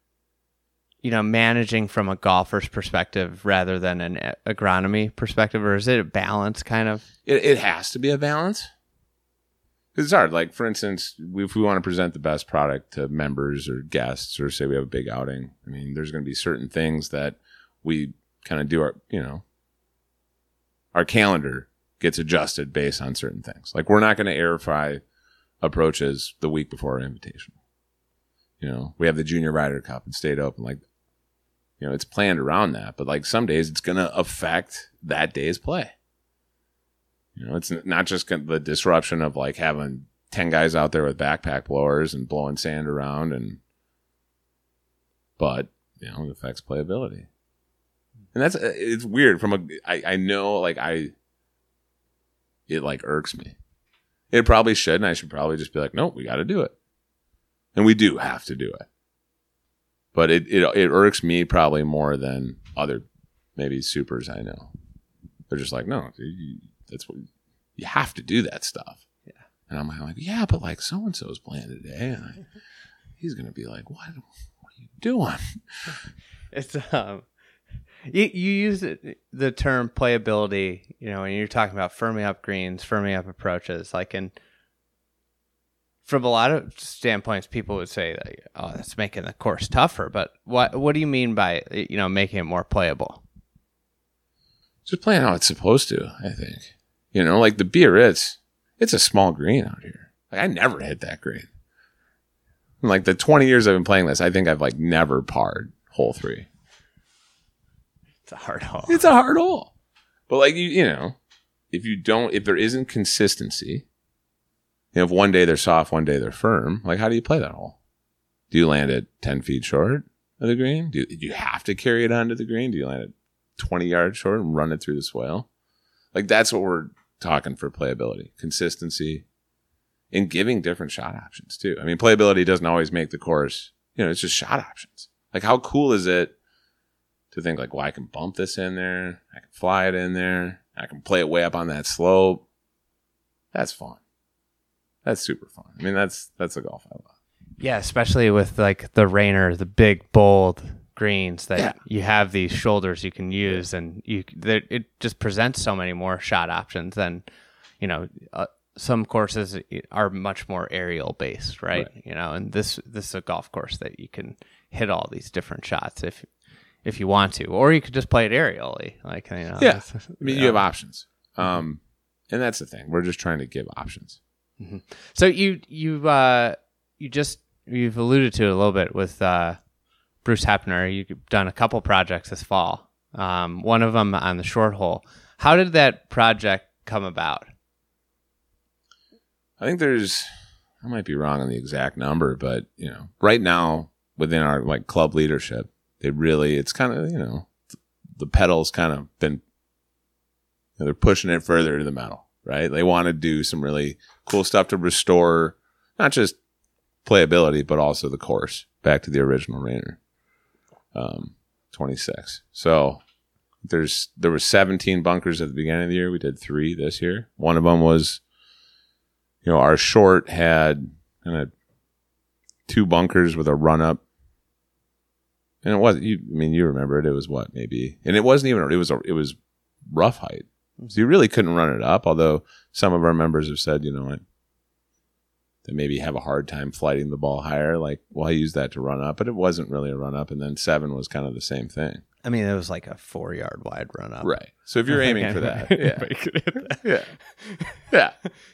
you know, managing from a golfer's perspective rather than an agronomy perspective, or is it a balance kind of? It, it has to be a balance. Because it's hard. Like, for instance, if we want to present the best product to members or guests, or say we have a big outing, I mean, there's going to be certain things that we kind of do our, you know, our calendar gets adjusted based on certain things. Like, we're not going to air fry approaches the week before our invitation. You know, we have the Junior Ryder Cup and State Open. Like, you know, it's planned around that. But, like, some days it's going to affect that day's play. You know, it's not just the disruption of like having ten guys out there with backpack blowers and blowing sand around, and but you know, it affects playability, and that's it's weird. From a, I, I know like I, it like irks me. It probably should, and I should probably just be like, nope, we got to do it, and we do have to do it. But it it it irks me probably more than other maybe supers I know. They're just like, no, you, that's what you have to do that stuff. Yeah. And I'm like, yeah, but like so and so's playing today, and I, he's gonna be like, what? What are you doing? It's um, you you use it, the term playability, you know, when you're talking about firming up greens, firming up approaches, like in from a lot of standpoints, people would say that, oh, that's making the course tougher. But what what do you mean by, you know, making it more playable? Just playing how it's supposed to, I think. You know, like the Biarritz, it's a small green out here. Like I never hit that green. In like the twenty years I've been playing this, I think I've like never parred hole three. It's a hard hole. It's a hard hole. But like you, you know, if you don't, if there isn't consistency, you know, if one day they're soft, one day they're firm, like how do you play that hole? Do you land it ten feet short of the green? Do you, do you have to carry it onto the green? Do you land it twenty yards short and run it through the swale? Like that's what we're talking for playability, consistency, and giving different shot options too. I mean, playability doesn't always make the course, you know, it's just shot options. Like, how cool is it to think like, well, I can bump this in there, I can fly it in there, I can play it way up on that slope. That's fun. That's super fun. I mean, that's that's a golf I love. Yeah, especially with like the Rainer, the big bold greens that Yeah. you have these shoulders you can use, and you there, it just presents so many more shot options than, you know, uh, some courses are much more aerial based, right? Right. You know, and this this is a golf course that you can hit all these different shots if if you want to, or you could just play it aerially, like, you know. Yeah, it's- I mean, yeah. you have options, um, and that's the thing. We're just trying to give options. So you you uh you just you've alluded to it a little bit with uh, Bruce Hepner. You've done a couple projects this fall. Um, one of them on the short hole. How did that project come about? I think there's, I might be wrong on the exact number, but you know, right now within our like club leadership, they really, it's kind of, you know, the pedals kind of been, you know, they're pushing it further to the metal, right? They want to do some really cool stuff to restore not just playability, but also the course back to the original Rainer, um, twenty-six. So there's, there were seventeen bunkers at the beginning of the year. We did three this year. One of them was, you know, our short had kind of two bunkers with a run up, and it wasn't. You, I mean, you remember it. It was what, maybe, and it wasn't even. It was a, it was rough height, so you really couldn't run it up. Although some of our members have said, you know what, that maybe have a hard time flighting the ball higher. Like, well, I used that to run up, but it wasn't really a run up. And then seven was kind of the same thing, I mean, it was like a four yard wide run up. right? So if you're aiming for that, yeah, yeah, yeah.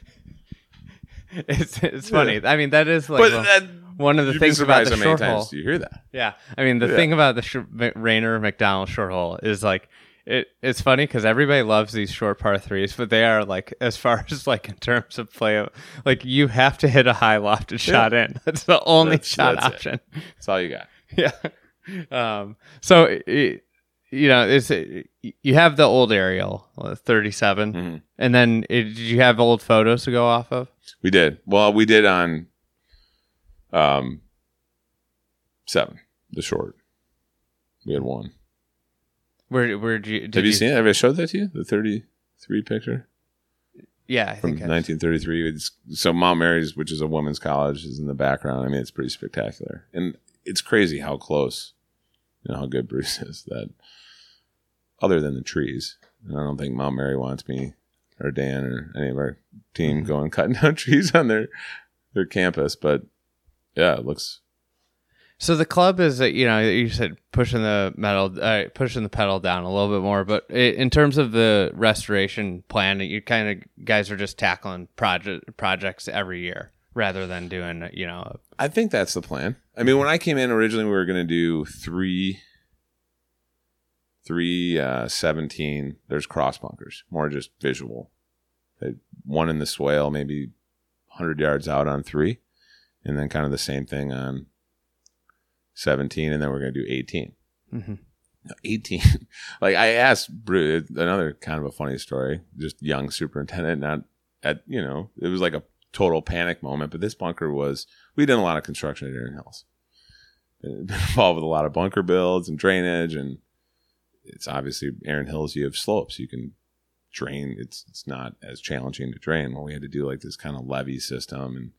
It's it's funny. I mean, that is like But one, that, one of the you'd be things about surprised the how many short times hole. you hear that. Yeah, I mean, the Yeah. thing about the sh- Rainer McDonald short hole is like it. It's funny because everybody loves these short par threes, but they are like, as far as like in terms of play, like you have to hit a high lofted shot in. That's the only That's- shot that's it. option. That's all you got. Yeah. Um. So it, you know, it's you have the old aerial uh, thirty-seven, Mhm. and then it, did you have old photos to go off of? We did. Well, we did on um seven, the short. We had one. Where where did you did Have you, seen it? Have I showed that to you? The thirty-three picture Yeah, I from think I- nineteen thirty-three. It's, so Mount Mary's, which is a women's college, is in the background. I mean, it's pretty spectacular, and it's crazy how close, you know, how good Bruce is. That other than the trees, and I don't think Mount Mary wants me or Dan or any of our team Mm-hmm. going cutting down trees on their their campus. But yeah, it looks. So the club is, uh, you know, you said pushing the metal, uh, pushing the pedal down a little bit more, but i in terms of the restoration plan, you kind of guys are just tackling project projects every year rather than doing, you know. I think that's the plan. I mean, when I came in originally, we were going to do three, three uh, seventeen. There's cross bunkers, more just visual. They- One in the swale, maybe one hundred yards out on three, and then kind of the same thing on seventeen, and then we're going to do eighteen. Mm-hmm. No, eighteen. Like I asked Bruce, another kind of a funny story, just young superintendent, not at, you know, it was like a total panic moment, but this bunker was, we did a lot of construction at Erin Hills. Been involved with a lot of bunker builds and drainage, and it's obviously Erin Hills, you have slopes, you can drain, it's it's not as challenging to drain. Well, we had to do like this kind of levee system, and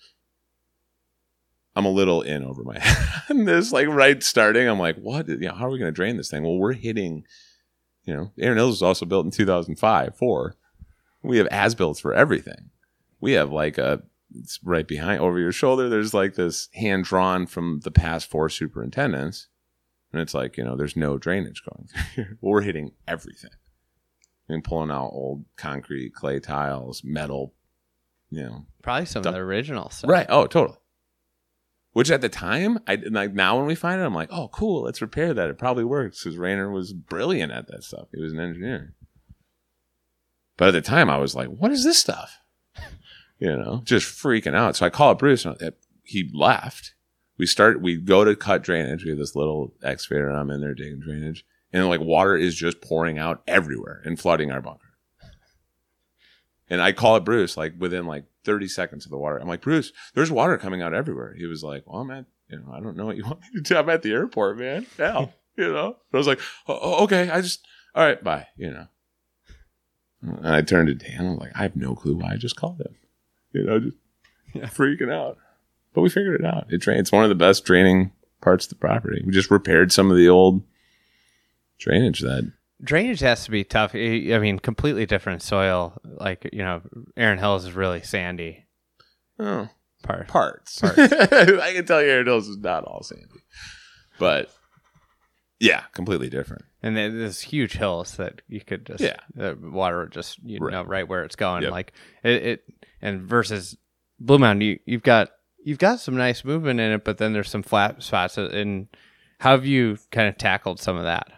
I'm a little in over my head on this, like right starting. I'm like, what? You know, how are we going to drain this thing? Well, we're hitting, you know, Erin Hills was also built in two thousand five, four. We have as-builts for everything. We have like a, it's right behind, over your shoulder, there's like this hand drawn from the past four superintendents. And it's like, you know, there's no drainage going through here. Well, we're hitting everything. And pulling out old concrete, clay tiles, metal, you know. Probably some Duh. of the original stuff. Right. Oh, totally. Which at the time, I like now when we find it, I'm like, oh, cool. Let's repair that. It probably works because Rainer was brilliant at that stuff. He was an engineer. But at the time, I was like, what is this stuff? You know, just freaking out. So I call up Bruce, and he left. We start. We go to cut drainage. We have this little excavator. And I'm in there digging drainage, and like water is just pouring out everywhere and flooding our bunker. And I call it Bruce, like within like thirty seconds of the water. I'm like, Bruce, there's water coming out everywhere. He was like, well, I'm at you know, I don't know what you want me to do. I'm at the airport, man. Hell, you know. I was like, oh, okay, I just, all right, bye, you know. And I turned to Dan. I'm like, I have no clue why I just called him. You know, just yeah. freaking out. But we figured it out. It drained. It's one of the best draining parts of the property. We just repaired some of the old drainage that. Drainage has to be tough. I mean, completely different soil. Like, you know, Erin Hills is really sandy. Oh, Part. parts. Parts. I can tell you Erin Hills is not all sandy. But, yeah, completely different. And there's huge hills that you could just, yeah. the water just, you right. know, right where it's going. Yep. Like, it, it, and versus Blue Mountain, you, you've got, you've got some nice movement in it, but then there's some flat spots. And how have you kind of tackled some of that?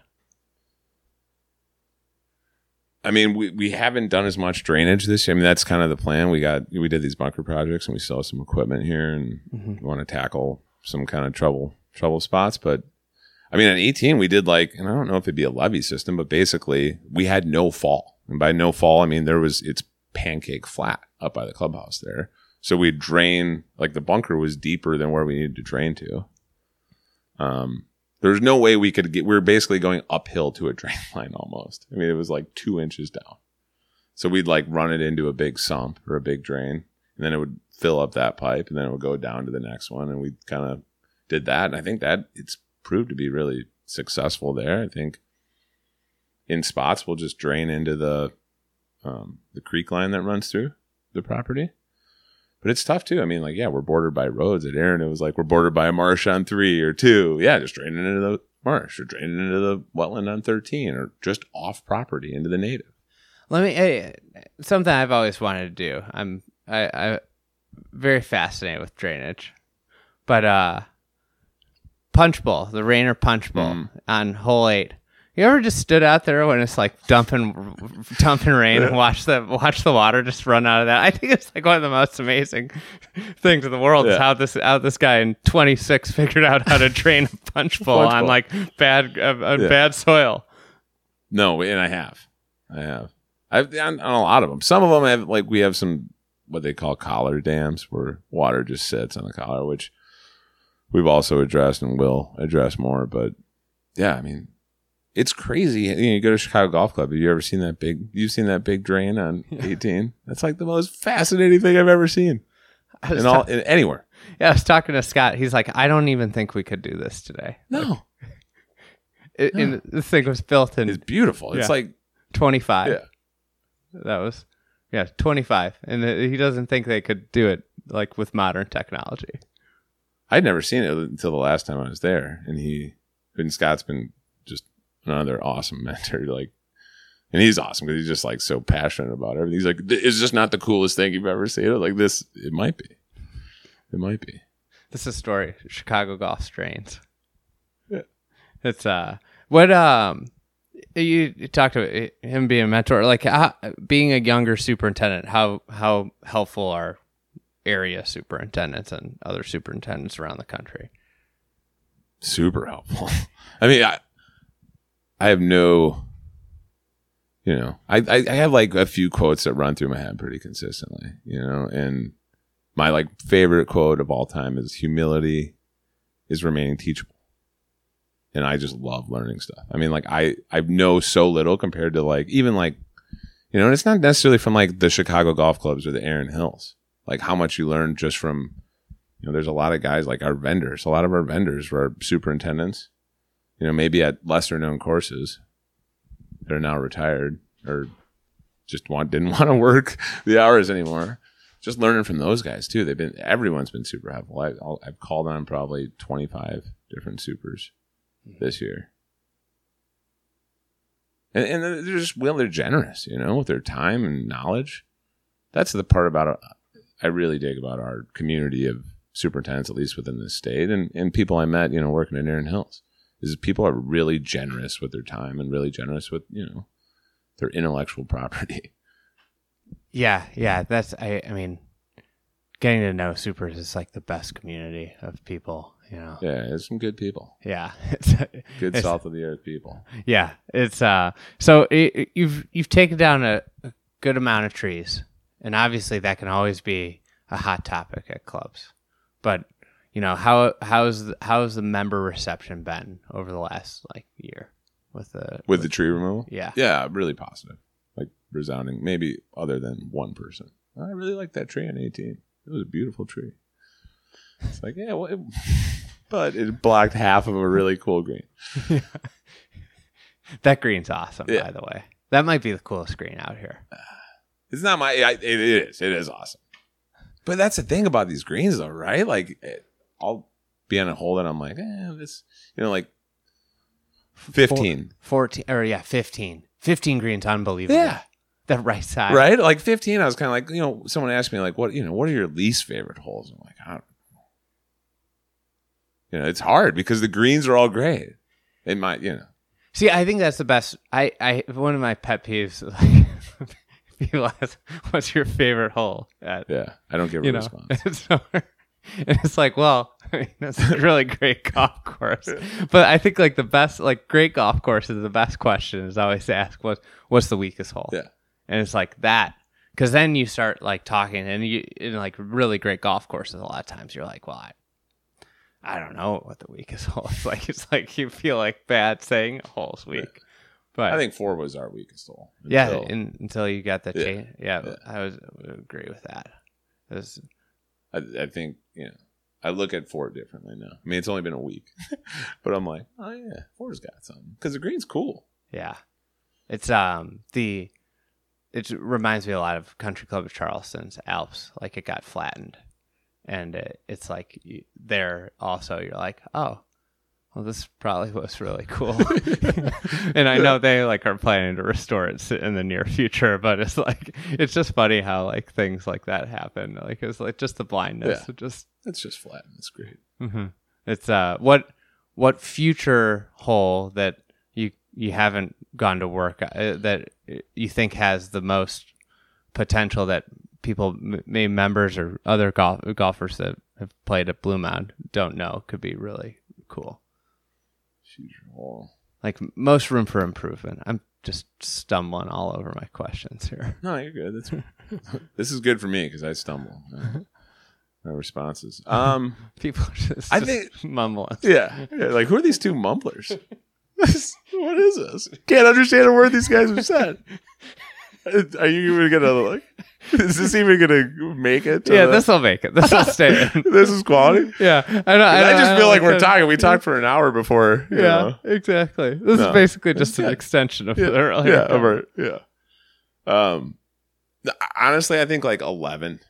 I mean, we, we haven't done as much drainage this year. I mean, that's kind of the plan. We got we did these bunker projects, and we still have some equipment here, and mm-hmm. we want to tackle some kind of trouble trouble spots. But I mean, on eighteen, we did like, and I don't know if it'd be a levee system, but basically we had no fall. And by no fall, I mean there was it's pancake flat up by the clubhouse there. So we'd drain, like the bunker was deeper than where we needed to drain to. Um. There's no way we could get, we were basically going uphill to a drain line almost. I mean, it was like two inches down. So we'd like run it into a big sump or a big drain, and then it would fill up that pipe, and then it would go down to the next one. And we kind of did that. And I think that it's proved to be really successful there. I think in spots, we'll just drain into the, um, the creek line that runs through the property. But it's tough too. I mean, like, yeah, we're bordered by roads. At Erin, it was like we're bordered by a marsh on three or two. Yeah, just draining into the marsh or draining into the wetland on thirteen or just off property into the native. Let me, hey, something I've always wanted to do. I'm I, I very fascinated with drainage. But uh, punch bowl, the Rainer punch bowl mm. on hole eight. You ever just stood out there when it's like dumping, dumping rain and watch the watch the water just run out of that? I think it's like one of the most amazing things in the world yeah. is how this how this guy in twenty-six figured out how to drain a punch bowl punch on bowl. like bad uh, uh, yeah. bad soil. No, and I have, I have, I've on, on a lot of them. Some of them have like we have some what they call collar dams where water just sits on the collar, which we've also addressed and will address more. But yeah, I mean. It's crazy. You know, you go to Chicago Golf Club. Have you ever seen that big? You've seen that big drain on eighteen? That's like the most fascinating thing I've ever seen. In all, ta- in, anywhere. Yeah, I was talking to Scott. He's like, I don't even think we could do this today. No. Like, it, no. And this thing was built in. It's beautiful. It's yeah. like twenty-five. Yeah. That was, yeah, twenty-five. And it, he doesn't think they could do it like with modern technology. I'd never seen it until the last time I was there, and he, and Scott's been just. Another awesome mentor, like, and he's awesome because he's just like so passionate about everything. He's like, "It's just not the coolest thing you've ever seen." Like this, it might be, it might be. This is a story. Chicago golf strains. Yeah, it's uh, what um, you, you talked about him being a mentor, like how, being a younger superintendent. How how helpful are area superintendents and other superintendents around the country? Super helpful. I mean, I. I have no, you know, I, I, I have like a few quotes that run through my head pretty consistently, you know, and my like favorite quote of all time is humility is remaining teachable. And I just love learning stuff. I mean, like I, I know so little compared to like, even like, you know, and it's not necessarily from like the Chicago golf clubs or the Erin Hills, like how much you learn just from, you know, there's a lot of guys like our vendors, a lot of our vendors were superintendents. You know, maybe at lesser known courses that are now retired or just want didn't want to work the hours anymore. Just learning from those guys too. They've been everyone's been super helpful. I, I'll, I've called on probably twenty-five different supers this year, and, and they're just well, they're generous, you know, with their time and knowledge. That's the part about it I really dig about our community of superintendents, at least within this state, and and people I met, you know, working in Erin Hills. Is people are really generous with their time and really generous with, you know, their intellectual property. Yeah, yeah. That's, I, I mean, getting to know supers is like the best community of people, you know. Yeah, it's some good people. Yeah. It's, good it's, salt of the earth people. Yeah. It's, uh, so it, you've, you've taken down a, a good amount of trees, and obviously that can always be a hot topic at clubs. But, you know, how how's the, how's the member reception been over the last like year with the with the tree removal? Yeah, yeah, really positive, like resounding. Maybe other than one person. I really like that tree on eighteen. It was a beautiful tree. It's like yeah, well, it, but it blocked half of a really cool green. Yeah. That green's awesome, Yeah. by the way. That might be the coolest green out here. It's not my. I, it is. It is awesome. But that's the thing about these greens, though, right? Like, it, I'll be on a hole and I'm like, eh, this, you know, like fifteen, Four, fourteen, or yeah, fifteen. Fifteen green's unbelievable. Yeah, that right side, right. Like fifteen, I was kind of like, you know, someone asked me like, what, you know, what are your least favorite holes? I'm like, I don't know. You know, it's hard because the greens are all great. It might, you know. See, I think that's the best. I, I one of my pet peeves. Like, people ask, "What's your favorite hole?" At, Yeah, I don't give a you know, response. so, and it's like, well, I mean, that's a really great golf course. But I think like the best, like great golf courses, the best question is always to ask, "What what's the weakest hole?" Yeah, and it's like that because then you start like talking, and you in like really great golf courses. A lot of times you're like, "Well, I, I don't know what the weakest hole is." Like it's like you feel like bad saying a hole's weak. Yeah. But I think four was our weakest hole. yeah, until- in, until you got the Yeah. change. Yeah, Yeah. I was would agree with that. It was, I, I think, you know, I look at four differently now. I mean, it's only been a week, but I'm like, oh yeah, four's got something because the green's cool. yeah, it's um the it reminds me a lot of Country Club of Charleston's Alps. Like it got flattened, and it, it's like you, there also you're like, oh, well, this probably was really cool. And I know they like are planning to restore it in the near future, but it's like it's just funny how like things like that happen. Like it's like just the blindness. Yeah. It just It's just flat and it's great. mm-hmm. It's uh what what future hole that you you haven't gone to work uh, that you think has the most potential that people, maybe members or other golf, golfers that have played at Blue Mound don't know could be really cool. Future hole. Like most room for improvement. I'm just stumbling all over my questions here. No, you're good. That's this is good for me because I stumble. Uh, my responses. Um, People are just, I just think- mumbling. yeah, yeah. Like who are these two mumblers? What is this? Can't understand a word these guys have said. Are you even gonna like? Is this even gonna make it? to Yeah, the- this will make it. This will stay in. This is quality. Yeah, I, don't, I, I, don't- just I feel don't like we're that. talking. We talked for an hour before. You Yeah, know. exactly. This No. is basically just an Yeah. extension of Yeah, the earlier. yeah, over, yeah. Um, th- honestly, I think like eleven,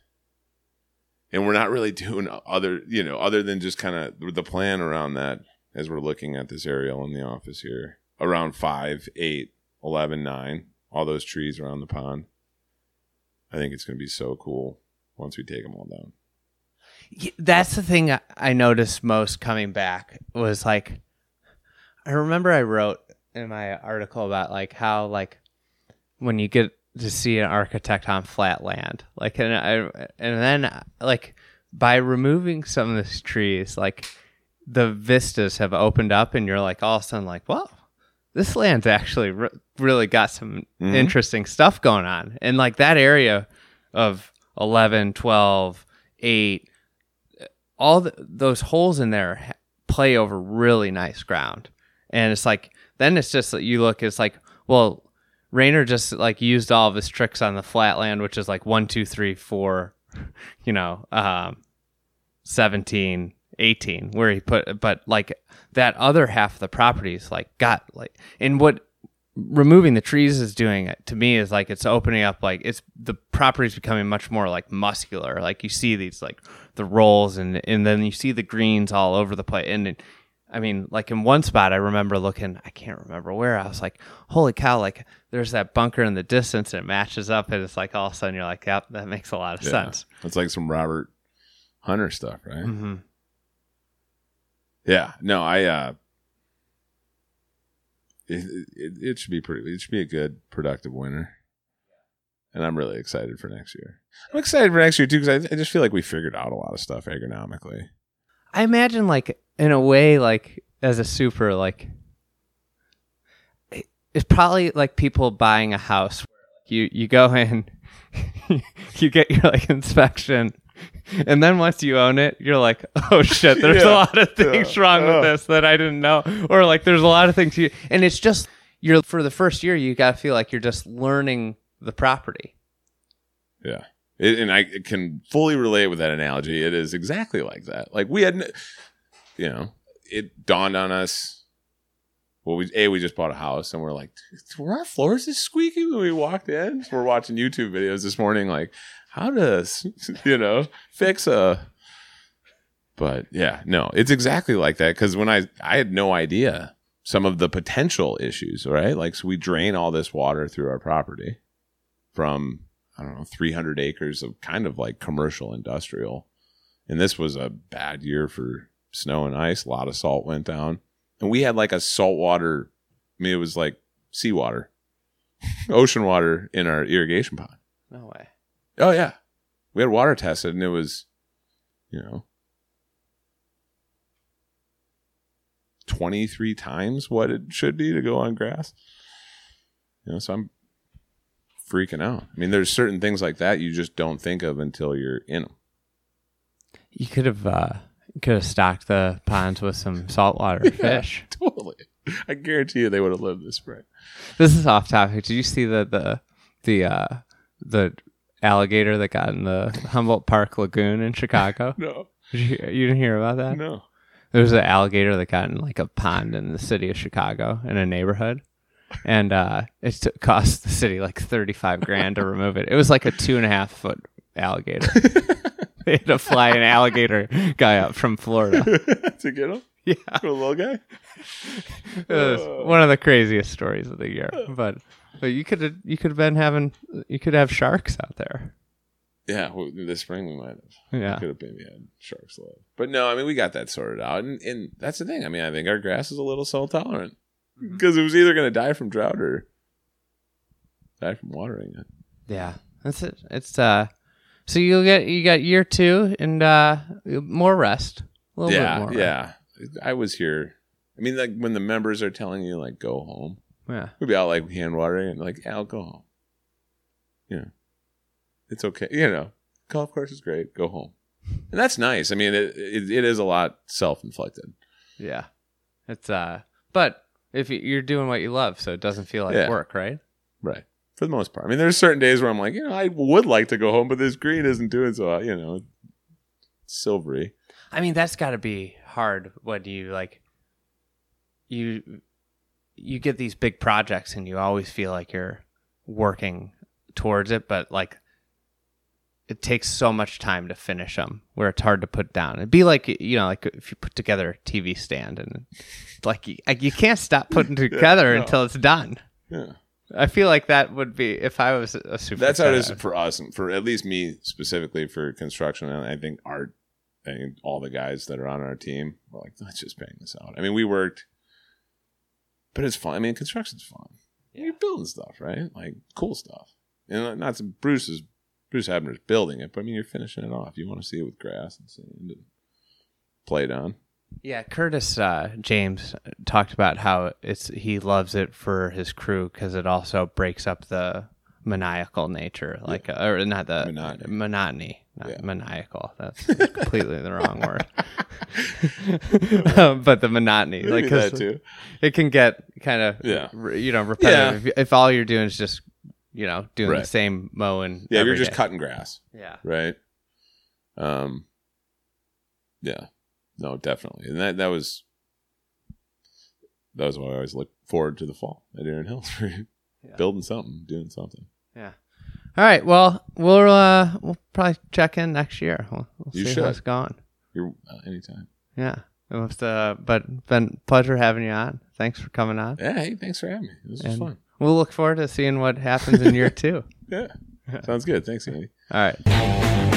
and we're not really doing other, you know, other than just kind of the plan around that as we're looking at this aerial in the office here. Around five, eight, eleven, nine, all those trees around the pond. I think it's going to be so cool once we take them all down. Y- That's the thing I- I noticed most coming back was like, I remember I wrote in my article about like how like when you get to see an architect on flat land, like and I and then like by removing some of these trees, like the vistas have opened up, and you're like all of a sudden like, well, this land's actually re- really got some Mhm. interesting stuff going on, and like that area of eleven, twelve, eight, all the, those holes in there ha- play over really nice ground. And it's like, then it's just, you look, it's like, well, Raynor just like used all of his tricks on the flat land, which is like one, two, three, four, you know, um, seventeen, eighteen, where he put, but like that other half of the properties like got like, and what removing the trees is doing to me is like it's opening up, like it's the property's becoming much more like muscular. Like you see these like the rolls, and and then you see the greens all over the place. And it, I mean, like in one spot I remember looking, I can't remember where, I was like, holy cow, like there's that bunker in the distance and it matches up, and it's like all of a sudden you're like, yep, that makes a lot of Yeah. sense. It's like some Robert Hunter stuff, right? Mm-hmm. Yeah. No, I. uh it, it, it should be pretty. It should be a good, productive winter, and I'm really excited for next year. I'm excited for next year too because I, I just feel like we figured out a lot of stuff agronomically. I imagine, like, in a way, like, as a super, like, it- it's probably like people buying a house. You you go in, you get your, like, inspection, And then once you own it, you're like, oh shit, there's Yeah. a lot of things Yeah. wrong Yeah. with this that I didn't know. Or like there's a lot of things you, and it's just, you're for the first year, you got to feel like you're just learning the property. Yeah. It, and I can fully relate with that analogy. It is exactly like that. Like we had, n- you know, it dawned on us. Well, we a we just bought a house, and we're like, were our floors this squeaky when we walked in? So we're watching YouTube videos this morning, like how does you know fix a. But yeah, no, it's exactly like that. Because when I I had no idea some of the potential issues. Right, like so we drain all this water through our property from. I don't know, three hundred acres of kind of like commercial industrial. And this was a bad year for snow and ice. A lot of salt went down. And we had like a saltwater, I mean, it was like seawater, ocean water in our irrigation pond. No way. Oh, yeah. We had water tested and it was, you know, twenty-three times what it should be to go on grass. You know, so I'm freaking out. I mean, there's certain things like that you just don't think of until you're in them. You could have, uh, could have stocked the ponds with some saltwater fish. Totally. I guarantee you they would have lived this spring. This is off topic. Did you see the the the uh, the alligator that got in the Humboldt Park Lagoon in Chicago? No. Did you, you didn't hear about that? No. There was an alligator that got in like a pond in the city of Chicago in a neighborhood. And uh, it t- cost the city like thirty-five grand to remove it. It was like a two and a half foot alligator. They had to fly an alligator guy up from Florida. To get him? Yeah. For a little guy? It was one of the craziest stories of the year. But but you could have you could have been having you could have sharks out there. Yeah, well, this spring we might have. Yeah. We could have maybe had sharks live. But no, I mean, we got that sorted out. And, and that's the thing. I mean, I think our grass is a little salt tolerant. Because it was either going to die from drought or die from watering it. Yeah. That's it. It's uh so you'll get you got year two and uh more rest. A little Yeah, bit more. yeah. I was here. I mean, like when the members are telling you, like, go home. Yeah. We'd be out like hand watering and like, Al, go home. You know, it's okay. You know, golf course is great. Go home. And that's nice. I mean, it it, it is a lot self-inflicted. Yeah. It's uh but if you- you're doing what you love, so it doesn't feel like Yeah. work, right? Right. For the most part. I mean, there's certain days where I'm like, you know, I would like to go home, but this green isn't doing so, you know, silvery. I mean, that's got to be hard when you like you you get these big projects and you always feel like you're working towards it, but like it takes so much time to finish them where it's hard to put down. It'd be like, you know, like if you put together a T V stand and like you, you can't stop putting it together no. until it's done. Yeah. I feel like that would be if I was a super. That's how it is for us, and for at least me specifically for construction. And I think Art, I think all the guys that are on our team were like, let's just bang this out. I mean, we worked, but it's fun. I mean, construction's fun. Yeah. You're building stuff, right? Like cool stuff. And not some Bruce is Bruce Abner's building it, but I mean, you're finishing it off. You want to see it with grass and sand and played on. Yeah, Curtis uh, James talked about how it's he loves it for his crew because it also breaks up the maniacal nature, like uh, or not the Monotony. monotony, not Yeah. maniacal. That's completely the wrong word. Um, but the monotony, Maybe like 'cause that too. it can get kind of Yeah. re- you know repetitive if, if all you're doing is just you know doing Right. the same mowing. Yeah, if every you're just day. cutting grass, Yeah, right? Um, yeah, no, definitely, and that that was that was why I always look forward to the fall at Erin Hills, Yeah. building something, doing something. yeah. All right, well we'll uh, we'll probably check in next year. We'll, we'll You see should. how it's going. You're uh, anytime. Yeah. It was, uh, but been pleasure having you on. Thanks for coming on. Yeah, hey, thanks for having me. This was And fun. we'll look forward to seeing what happens in year two. Yeah, sounds good. Thanks, Andy. All right.